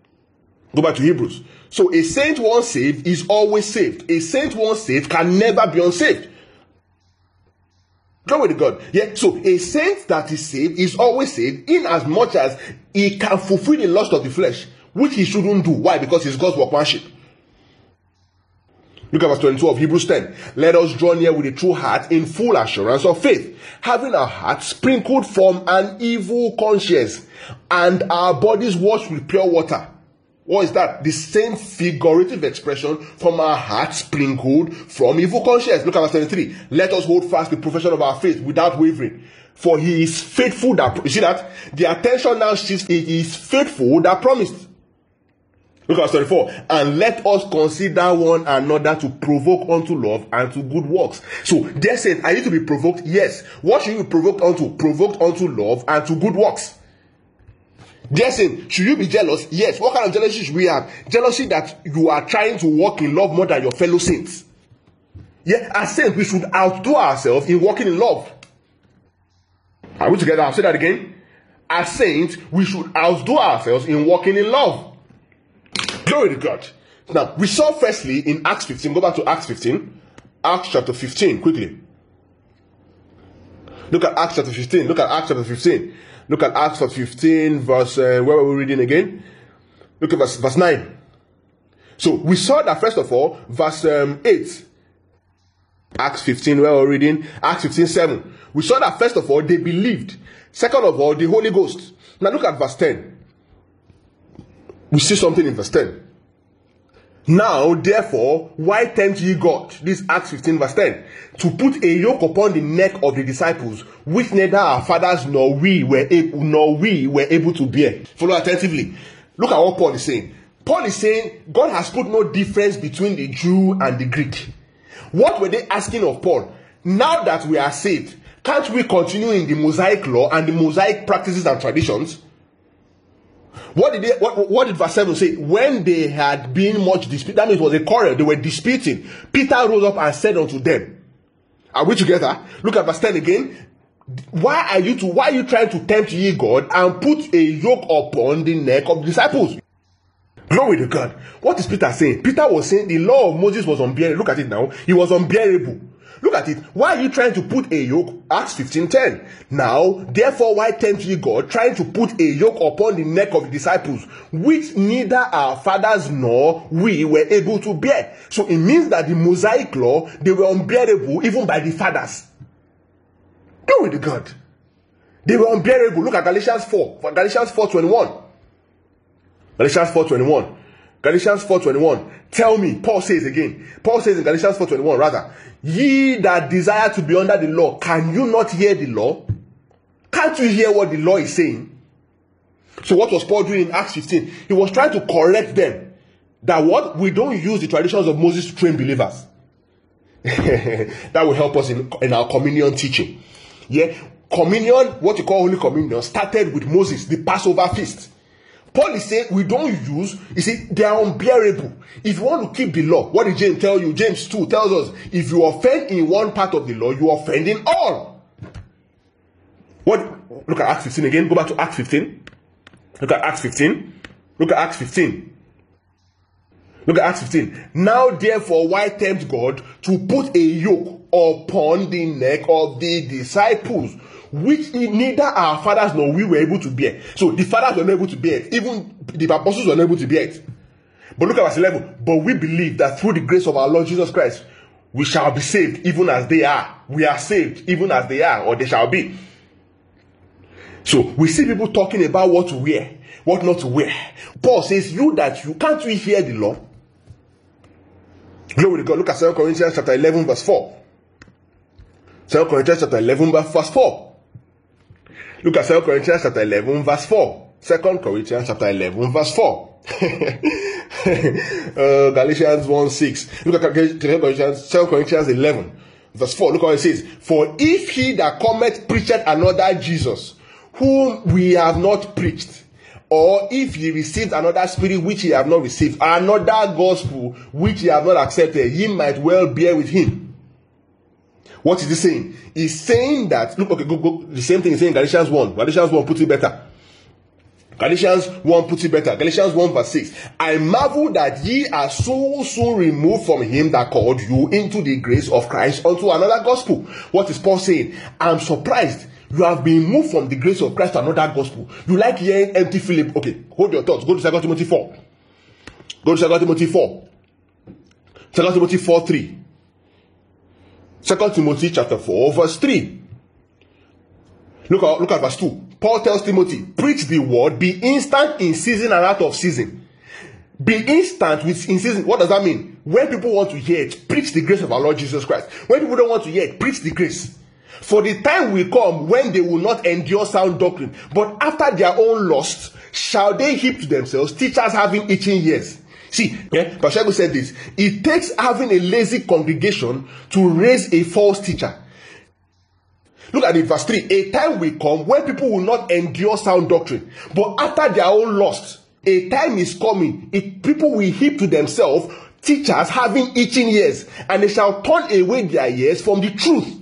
So a saint once saved is always saved. A saint once saved can never be unsaved. Glory to God. Yeah. So a saint that is saved is always saved in as much as he can fulfill the lust of the flesh, which he shouldn't do. Why? Because it's God's workmanship. Look at verse 22 of Hebrews 10. Let us draw near with a true heart in full assurance of faith, having our hearts sprinkled from an evil conscience and our bodies washed with pure water. What is that? The same figurative expression from our hearts sprinkled from evil conscience. Look at verse 23. Let us hold fast the profession of our faith without wavering. For he is faithful that... You see that? The attention now shifts. He is faithful that promised. Look at verse 34. And let us consider one another to provoke unto love and to good works. So, dear saint, are you to be provoked? Yes. What should you be provoked unto? Provoked unto love and to good works. Dear saint, should you be jealous? Yes. What kind of jealousy should we have? Jealousy that you are trying to walk in love more than your fellow saints. Yeah, as saints, we should outdo ourselves in walking in love. Are we together? I'll say that again. As saints, we should outdo ourselves in walking in love. Glory to God. Now, we saw firstly in Acts 15. Go back to Acts 15. Acts chapter 15, quickly. Look at Acts chapter 15. Look at Acts chapter 15. Look at Acts 15, verse, where were we reading again? Look at verse 9. So, we saw that first of all, verse 8. Acts 15, where we're reading? Acts 15, 7. We saw that first of all, they believed. Second of all, the Holy Ghost. Now look at verse 10. We see something in verse 10. Now, therefore, why tempt ye God? This Acts 15 verse 10. To put a yoke upon the neck of the disciples, which neither our fathers nor we were able to bear. Follow attentively. Look at what Paul is saying. Paul is saying God has put no difference between the Jew and the Greek. What were they asking of Paul? Now that we are saved, can't we continue in the Mosaic law and the Mosaic practices and traditions? What did verse 7 say? When they had been much disputed, that means it was a quarrel, they were disputing. Peter rose up and said unto them, are we together? Look at verse 10 again. Why are you trying to tempt ye God and put a yoke upon the neck of the disciples? Glory to God. What is Peter saying? Peter was saying the law of Moses was unbearable. Look at it now. It was unbearable. Look at it. Why are you trying to put a yoke? Acts 15:10. Now, therefore, why tempt ye God, trying to put a yoke upon the neck of the disciples, which neither our fathers nor we were able to bear? So it means that the Mosaic law, they were unbearable even by the fathers. Glory to God. They were unbearable. Look at Galatians 4. Galatians 4:21. Galatians 4:21. Galatians 4:21. Tell me, Paul says again. Paul says in Galatians 4:21, rather, ye that desire to be under the law, can you not hear the law? Can't you hear what the law is saying? So what was Paul doing in Acts 15? He was trying to correct them. That what? We don't use the traditions of Moses to train believers. That will help us in our communion teaching. Yeah, communion, what you call Holy Communion, started with Moses, the Passover feast. Paul is saying we don't use, you see, they are unbearable. If you want to keep the law, what did James tell you? James 2 tells us, if you offend in one part of the law, you offend in all. Look at Acts 15 again. Go back to Acts 15. Look at Acts 15. Look at Acts 15. Look at Acts 15. Now therefore, why tempt God to put a yoke upon the neck of the disciples, which neither our fathers nor we were able to bear? So the fathers were not able to bear it. Even the apostles were not able to bear it. But look at verse 11. But we believe that through the grace of our Lord Jesus Christ, we shall be saved even as they are. We are saved even as they are, or they shall be. So we see people talking about what to wear, what not to wear. Paul says, you can't we hear the law? Glory to God. Look at 2 Corinthians chapter 11 verse 4. 2 Corinthians chapter 11 verse 4. Look at 2 Corinthians chapter 11 verse 4. 2 Corinthians chapter 11 verse 4. Galatians 1:6. Look at 2 Corinthians 11 verse 4. Look what it says. For if he that cometh preacheth another Jesus, whom we have not preached, or if ye received another spirit which ye have not received, another gospel which ye have not accepted, ye might well bear with him. What is he saying? He's saying that, look, okay, go. The same thing he's saying in Galatians 1. Galatians 1 puts it better. Galatians 1 puts it better. Galatians 1 verse 6. I marvel that ye are so soon removed from him that called you into the grace of Christ unto another gospel. What is Paul saying? I'm surprised. You have been moved from the grace of Christ to another gospel. You like hearing empty Philip. Okay, hold your thoughts. Go to 2 Timothy 4. Go to 2 Timothy 4. 2 Timothy 4:3. 2 Timothy chapter 4 verse 3. Look at verse 2. Paul tells Timothy, preach the word, be instant in season and out of season. Be instant in season. What does that mean? When people want to hear it, preach the grace of our Lord Jesus Christ. When people don't want to hear it, preach the grace. For the time will come when they will not endure sound doctrine, but after their own lust shall they heap to themselves teachers having itching ears. See, Pastor said this. It takes having a lazy congregation to raise a false teacher. Look at it, verse 3. A time will come when people will not endure sound doctrine, but after their own lust, a time is coming. People will heap to themselves teachers having itching ears, and they shall turn away their ears from the truth.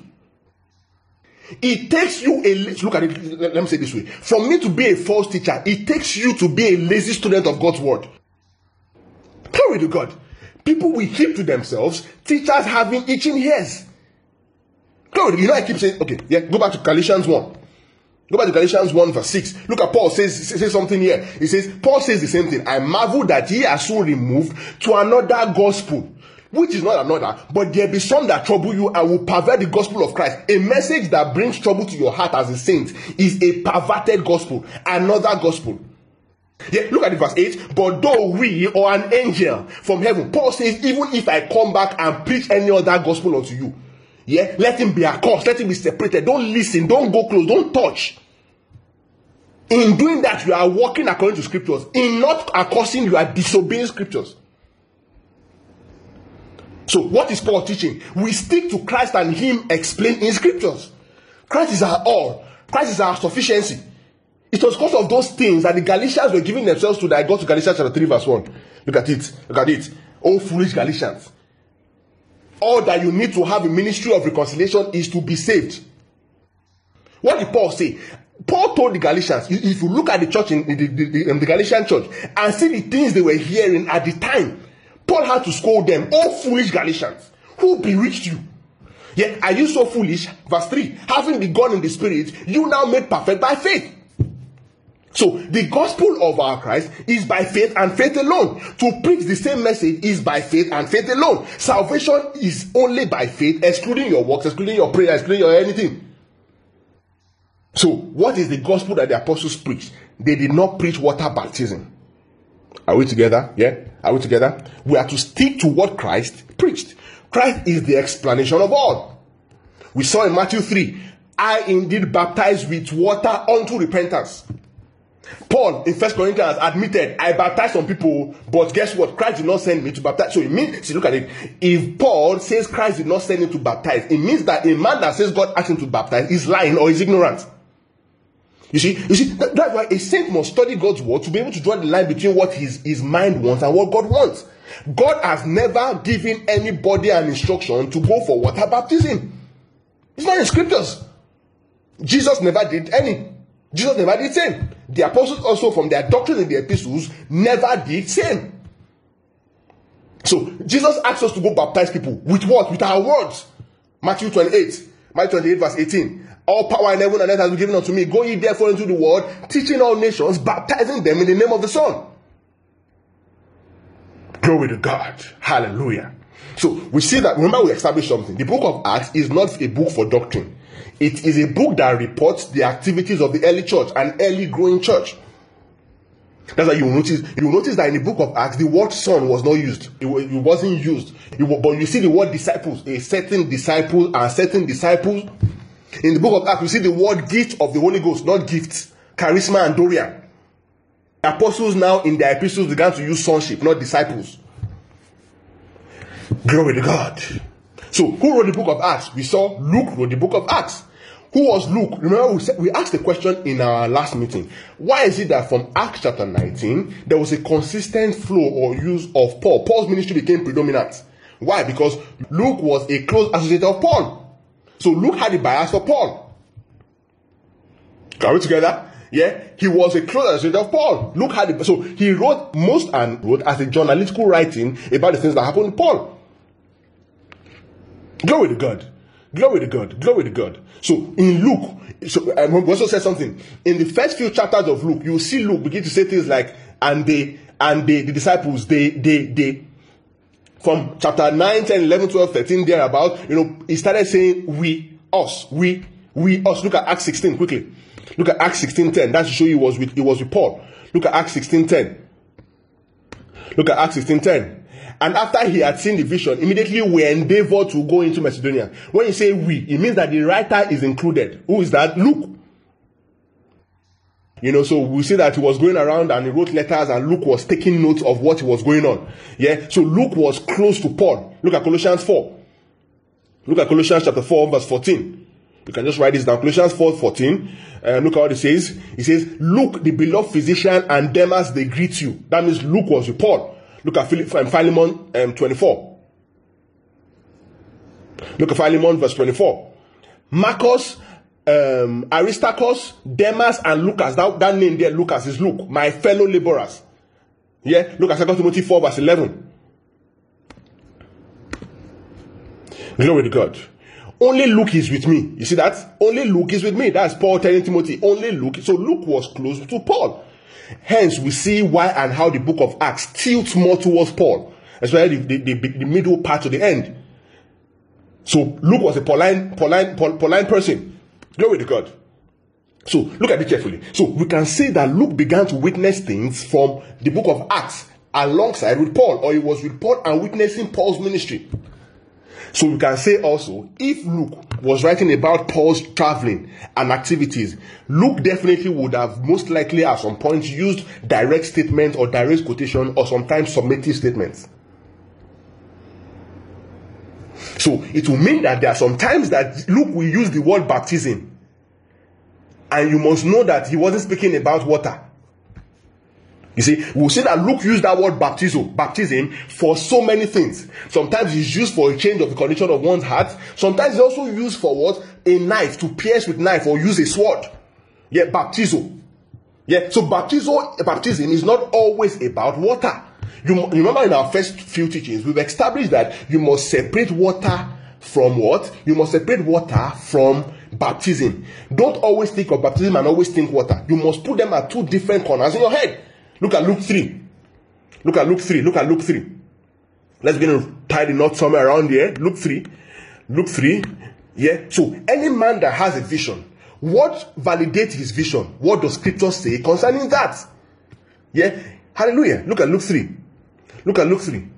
It takes you look at it, let me say it this way. For me to be a false teacher, it takes you to be a lazy student of God's word. Glory to God. People will heap to themselves teachers having itching ears. Glory. I keep saying, okay, go back to Galatians 1. Go back to Galatians 1 verse 6. Look at Paul says something here. He says, Paul says the same thing. I marvel that ye are so removed to another gospel, which is not another, but there be some that trouble you and will pervert the gospel of Christ. A message that brings trouble to your heart as a saint is a perverted gospel, another gospel. Look at it, verse 8. But though we or an angel from heaven, Paul says, even if I come back and preach any other gospel unto you, let him be accursed, let him be separated. Don't listen, don't go close, don't touch. In doing that, you are walking according to scriptures. In not accursing, you are disobeying scriptures. So what is Paul teaching? We stick to Christ and him explained in scriptures. Christ is our all. Christ is our sufficiency. It was because of those things that the Galatians were giving themselves to that I got to Galatians chapter 3 verse 1. Look at it. Look at it. Oh foolish Galatians. All that you need to have a ministry of reconciliation is to be saved. What did Paul say? Paul told the Galatians, if you look at the church in the Galatian church and see the things they were hearing at the time, Paul had to scold them. Oh foolish Galatians, who bewitched you? Are you so foolish? Verse 3, having begun in the spirit, you now made perfect by faith. So the gospel of our Christ is by faith and faith alone. To preach the same message is by faith and faith alone. Salvation is only by faith, excluding your works, excluding your prayer, excluding your anything. So what is the gospel that the apostles preached? They did not preach water baptism. Are we together? Are we together? We are to stick to what Christ preached. Christ is the explanation of all. We saw in Matthew 3, I indeed baptize with water unto repentance. Paul in 1 Corinthians admitted, I baptized some people, but guess what? Christ did not send me to baptize. So it means, see, look at it. If Paul says Christ did not send him to baptize, it means that a man that says God asked him to baptize is lying or is ignorant. You see, that's why a saint must study God's word to be able to draw the line between what his mind wants and what God wants. God has never given anybody an instruction to go for water baptism. It's not in scriptures. Jesus never did any. Jesus never did same. The apostles also, from their doctrine in the epistles, never did same. So Jesus asks us to go baptize people with what? With our words. Matthew 28 verse 18. All power in heaven and earth has been given unto me. Go ye therefore into the world, teaching all nations, baptizing them in the name of the Son. Glory to God. Hallelujah. So we see that, remember we established something. The book of Acts is not a book for doctrine. It is a book that reports the activities of the early church, an early growing church. That's why you will notice that in the book of Acts, the word son was not used. It wasn't used. But you see the word disciples, a certain disciple and certain disciples. In the book of Acts, we see the word gift of the Holy Ghost, not gifts, charisma and doria. The apostles now in their epistles began to use sonship, not disciples. Glory to God. So, who wrote the book of Acts? We saw Luke wrote the book of Acts. Who was Luke? Remember, we asked the question in our last meeting. Why is it that from Acts chapter 19, there was a consistent flow or use of Paul? Paul's ministry became predominant. Why? Because Luke was a close associate of Paul. So Luke had a bias for Paul. Are we together? Yeah, he was a close associate of Paul. Luke had it. So he wrote as a journalistical writing about the things that happened to Paul. Glory to God. Glory to God. Glory to God. So in Luke, we also said something. In the first few chapters of Luke, you will see Luke begin to say things like, the disciples, they from chapter 9, 10, 11, 12, 13, thereabout, he started saying we, us. Look at Acts 16 quickly. Look at Acts 16:10. That should show you it was with Paul. Look at Acts 16:10. Look at Acts 16:10. And after he had seen the vision, immediately we endeavored to go into Macedonia. When you say we, it means that the writer is included. Who is that? Luke. So we see that he was going around and he wrote letters and Luke was taking notes of what was going on. Yeah. So Luke was close to Paul. Look at Colossians 4. Look at Colossians chapter 4 verse 14. You can just write this down. Colossians 4:14. Look at what it says. It says, Luke, the beloved physician, and Demas, they greet you. That means Luke was with Paul. Look at Philemon 24. Look at Philemon verse 24. Marcus, Aristarchus, Demas, and Lucas. That name there, Lucas, is Luke, my fellow laborers. Yeah, look at 2 Timothy 4 verse 11. Glory to God. Only Luke is with me. You see that? Only Luke is with me. That's Paul telling Timothy. Only Luke. So Luke was close to Paul. Hence, we see why and how the book of Acts tilts more towards Paul, especially the middle part to the end. So Luke was a Pauline person. Glory to God. So look at it carefully. So we can see that Luke began to witness things from the book of Acts alongside with Paul, or he was with Paul and witnessing Paul's ministry. So we can say also, if Luke was writing about Paul's traveling and activities, Luke definitely would have most likely at some point used direct statements or direct quotation or sometimes summative statements. So it will mean that there are some times that Luke will use the word baptism. And you must know that he wasn't speaking about water. You see, we'll see that Luke used that word baptism for so many things. Sometimes it's used for a change of the condition of one's heart. Sometimes it's also used for what? A knife, to pierce with knife or use a sword. Yeah, baptizo. Yeah, so baptism is not always about water. You remember in our first few teachings, we've established that you must separate water from what? You must separate water from baptism. Don't always think of baptism and always think water. You must put them at two different corners in your head. Look at Luke 3. Look at Luke 3. Look at Luke 3. Let's begin to tie the knot somewhere around here. Luke 3. Luke 3. Yeah. So any man that has a vision, what validates his vision? What does scripture say concerning that? Yeah. Hallelujah. Look at Luke 3. Look at Luke 3.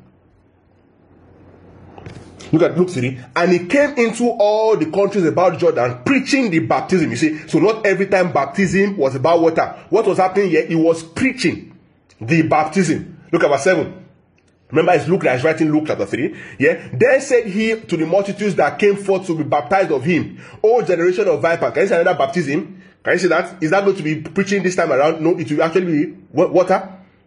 Look at Luke 3. And he came into all the countries about Jordan, preaching the baptism. You see, so not every time baptism was about water. What was happening here? He was preaching the baptism. Look at verse 7. Remember, it's Luke that is writing Luke chapter 3. Yeah. Then said he to the multitudes that came forth to be baptized of him, O generation of vipers. Can you say another baptism? Can you see that? Is that going to be preaching this time around? No, it will actually be water.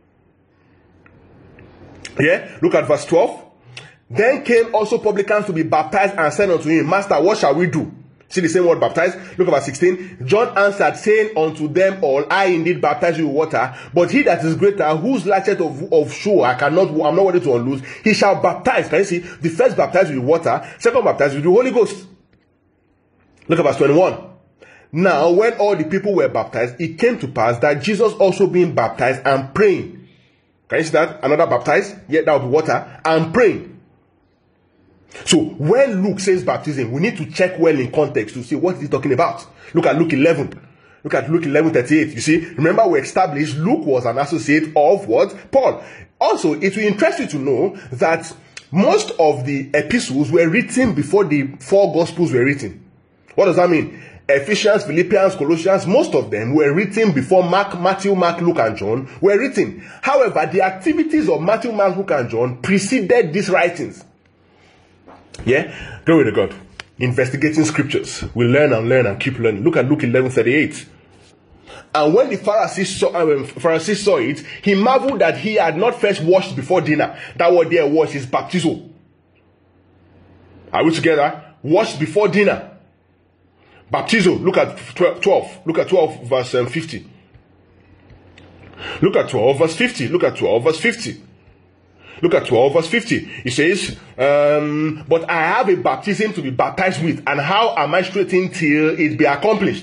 Yeah, look at verse 12. Then came also publicans to be baptized and said unto him, Master, what shall we do? See the same word, baptized. Look at verse 16. John answered, saying unto them all, I indeed baptize you with water, but he that is greater, whose latchet of shoe I'm not worthy to unloose, he shall baptize. Can you see? The first baptized with water, second baptized with the Holy Ghost. Look at verse 21. Now, when all the people were baptized, it came to pass that Jesus also being baptized and praying. Can you see that? Another baptized, yet that will be water, and praying. So, when Luke says baptism, we need to check well in context to see what he's talking about. Look at Luke 11. Look at Luke 11:38. You see, remember we established Luke was an associate of what? Paul. Also, it will interest you to know that most of the epistles were written before the four gospels were written. What does that mean? Ephesians, Philippians, Colossians, most of them were written before Matthew, Mark, Luke, and John were written. However, the activities of Matthew, Mark, Luke, and John preceded these writings. Yeah? Glory to God. Investigating scriptures. We learn and keep learning. Look at Luke 11:38. And when the Pharisees saw it, he marveled that he had not first washed before dinner. That word there was his baptism. Are we together? Washed before dinner. Baptizo. Look at 12. Look at 12 verse 50. Look at 12 verse 50. Look at 12 verse 50. Look at 12 verse 50. It says, but I have a baptism to be baptized with, and how am I straightened till it be accomplished?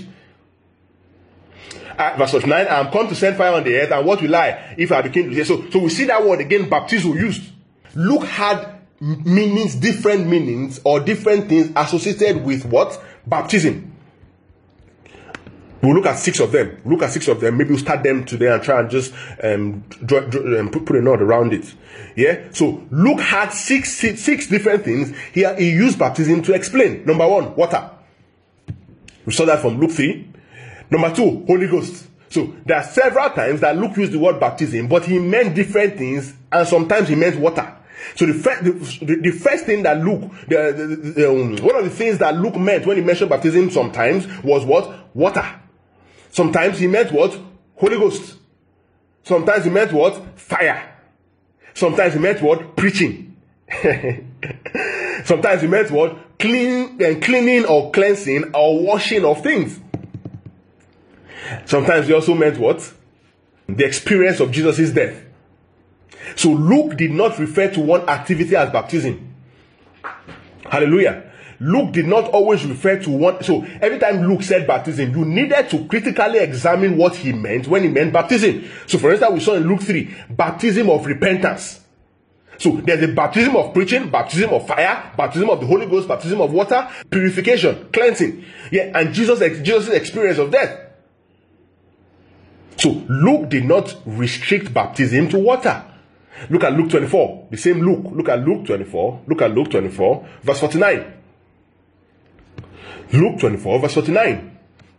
Verse 49, I am come to send fire on the earth, and what will I, if I begin to say? So we see that word again, baptizo, used. Luke had meanings, different meanings, or different things associated with what? Baptism. We'll look at 6 of them. Look at 6 of them. Maybe we'll start them today and try and just put a note around it. Yeah. So Luke had six different things. Here he used baptism to explain. Number 1, water. We saw that from Luke 3. Number 2, Holy Ghost. So there are several times that Luke used the word baptism, but he meant different things, and sometimes he meant water. So the first thing that Luke, one of the things that Luke meant when he mentioned baptism sometimes was what? Water. Sometimes he meant what? Holy Ghost. Sometimes he meant what? Fire. Sometimes he meant what? Preaching. Sometimes he meant what? Cleaning or cleansing or washing of things. Sometimes he also meant what? The experience of Jesus' death. So Luke did not refer to one activity as baptism. Hallelujah. Luke did not always refer to one. So every time Luke said baptism, you needed to critically examine what he meant when he meant baptism. So for instance, we saw in Luke 3, baptism of repentance. So there's a baptism of preaching, baptism of fire, baptism of the Holy Ghost, baptism of water, purification, cleansing. Yeah, and Jesus' experience of death. So Luke did not restrict baptism to water. Look at Luke 24. The same Luke. Look at Luke 24. Look at Luke 24, verse 49. Luke 24, verse 49.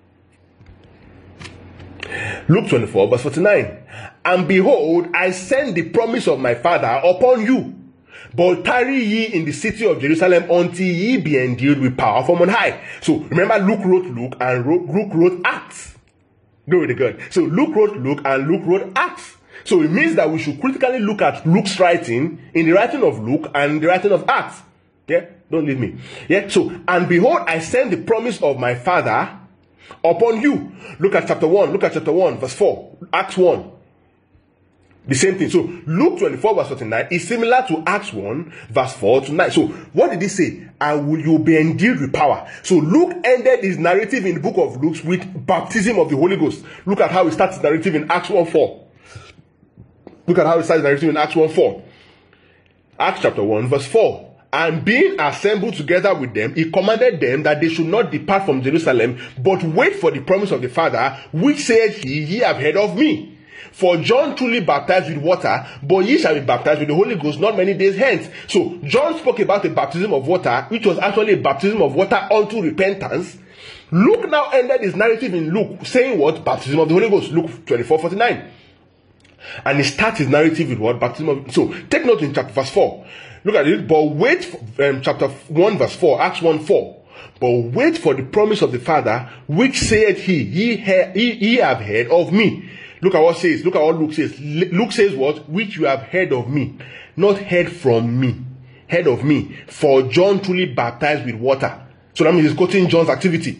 Luke 24, verse 49. And behold, I send the promise of my Father upon you. But tarry ye in the city of Jerusalem until ye be endued with power from on high. So remember, Luke wrote Luke and Luke wrote Acts. Glory to God. So Luke wrote Luke and Luke wrote Acts. So it means that we should critically look at Luke's writing in the writing of Luke and the writing of Acts. Yeah, don't leave me. Yeah, so, and behold, I send the promise of my Father upon you. Look at chapter 1. Look at chapter 1, verse 4. Acts 1. The same thing. So Luke 24, verse 49 is similar to Acts 1, verse 4 to 9. So what did he say? You'll be endued with power. So Luke ended his narrative in the book of Luke with baptism of the Holy Ghost. Look at how he starts his narrative in Acts 1:4. Look at how he starts his narrative in Acts 1:4. Acts chapter 1, verse 4. And being assembled together with them, he commanded them that they should not depart from Jerusalem, but wait for the promise of the Father, which said he, ye have heard of me. For John truly baptized with water, but ye shall be baptized with the Holy Ghost not many days hence. So John spoke about the baptism of water, which was actually a baptism of water unto repentance. Luke now ended his narrative in Luke, saying what? Baptism of the Holy Ghost. Luke 24:49. And he starts his narrative with what? Baptism of... So take note in chapter verse 4. Look at it. But wait, chapter 1 verse 4, Acts 1:4. but wait for the promise of the Father, which saith ye have heard of me. Look at what says. Look at what Luke says. Luke says what? Which you have heard of me. Not heard from me. Heard of me. For John truly baptized with water. So that means he's quoting John's activity.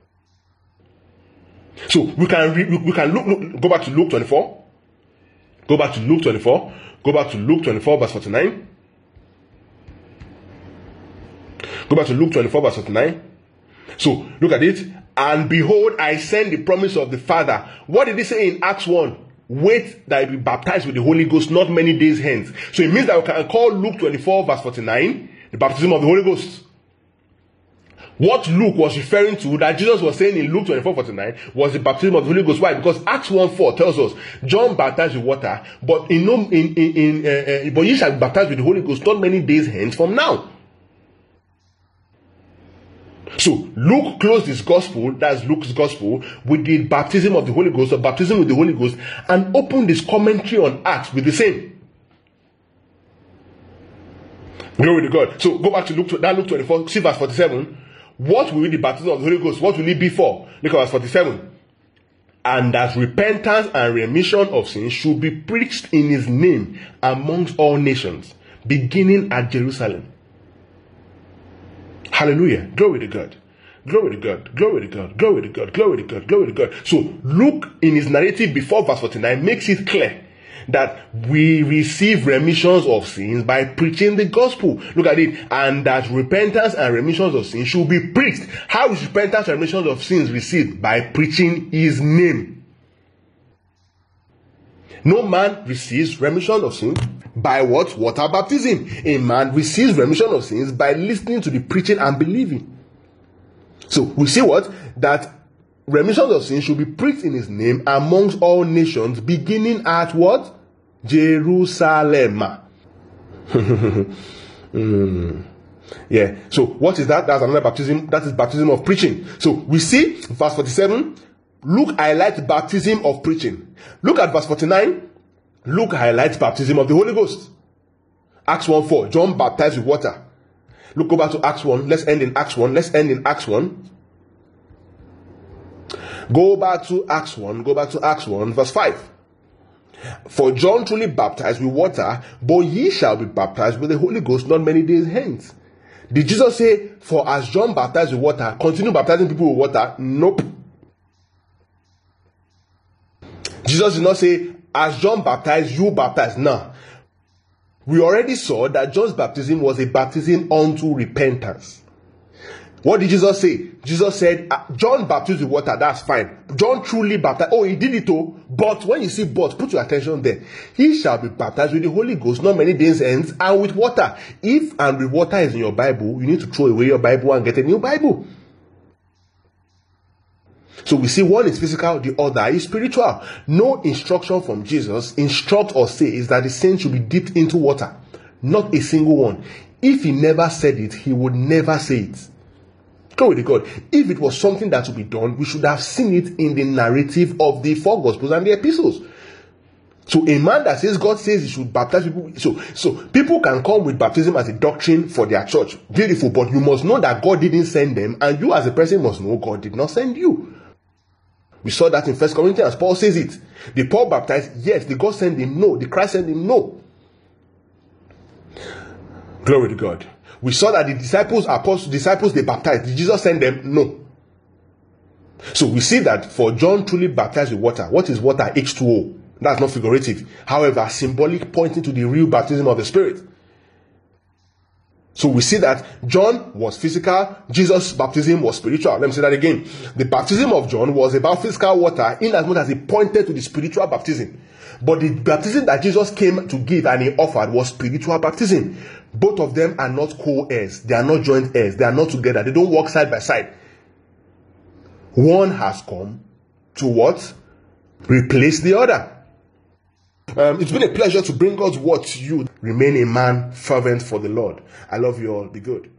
So we can look, go back to Luke 24. Go back to Luke 24. Go back to Luke 24 verse 49. Go back to Luke 24 verse 49. So look at it. And behold, I send the promise of the Father. What did he say in Acts 1? Wait that you be baptized with the Holy Ghost not many days hence. So it means that we can call Luke 24 verse 49 the baptism of the Holy Ghost. What Luke was referring to, that Jesus was saying in Luke 24:49, was the baptism of the Holy Ghost. Why? Because Acts 1:4 tells us John baptized with water, but but ye shall be baptized with the Holy Ghost not many days hence from now. So Luke closed his gospel, that's Luke's gospel, with the baptism of the Holy Ghost, or baptism with the Holy Ghost, and opened his commentary on Acts with the same. Glory to God. So go back to Luke 24, see verse 47. What will be the baptism of the Holy Ghost? What will it be for? Look at verse 47. And that repentance and remission of sins should be preached in his name amongst all nations, beginning at Jerusalem. Hallelujah. Glory to God. Glory to God. Glory to God. Glory to God. Glory to God. Glory to God. So Luke, in his narrative before verse 49, makes it clear that we receive remissions of sins by preaching the gospel. Look at it. And that repentance and remissions of sins should be preached. How is repentance and remissions of sins received? By preaching his name. No man receives remission of sins by what? Water baptism. A man receives remission of sins by listening to the preaching and believing. So we see what? That remission of sins should be preached in his name amongst all nations, beginning at what? Jerusalem. Yeah. So what is that? That's another baptism. That is baptism of preaching. So we see verse 47. Luke highlights baptism of preaching. Look at verse 49. Luke highlights baptism of the Holy Ghost. Acts 1:4. John baptized with water. Look, go back to Acts 1. Let's end in Acts 1. Let's end in Acts 1. Go back to Acts 1. Go back to Acts 1 verse 5. For John truly baptized with water, but ye shall be baptized with the Holy Ghost not many days hence. Did Jesus say, for as John baptized with water, continue baptizing people with water? Nope. Jesus did not say, as John baptized, you baptize. No. We already saw that John's baptism was a baptism unto repentance. What did Jesus say? Jesus said, John baptized with water, that's fine. John truly baptized. Oh, he did it too. But when you see but, put your attention there. He shall be baptized with the Holy Ghost, not many days hence, and with water. If and with water is in your Bible, you need to throw away your Bible and get a new Bible. So we see one is physical, the other is spiritual. No instruction from Jesus instruct or says that the saints should be dipped into water. Not a single one. If he never said it, he would never say it. Glory to God. If it was something that would be done, we should have seen it in the narrative of the four Gospels and the epistles. So a man that says God says he should baptize people. So people can come with baptism as a doctrine for their church. Beautiful, but you must know that God didn't send them, and you as a person must know God did not send you. We saw that in 1 Corinthians. Paul says it. Did Paul baptize? Yes. Did God send him? No. Did Christ send him? No. Glory to God. We saw that the disciples, they baptized. Did Jesus send them? No. So we see that for John truly baptized with water. What is water? H2O. That's not figurative. However, symbolic, pointing to the real baptism of the Spirit. So we see that John was physical, Jesus' baptism was spiritual. Let me say that again. The baptism of John was about physical water, in as much as it pointed to the spiritual baptism. But the baptism that Jesus came to give and he offered was spiritual baptism. Both of them are not co-heirs. They are not joint heirs. They are not together. They don't walk side by side. One has come to what? Replace the other. It's been a pleasure to bring God's word to you. Remain a man fervent for the Lord. I love you all. Be good.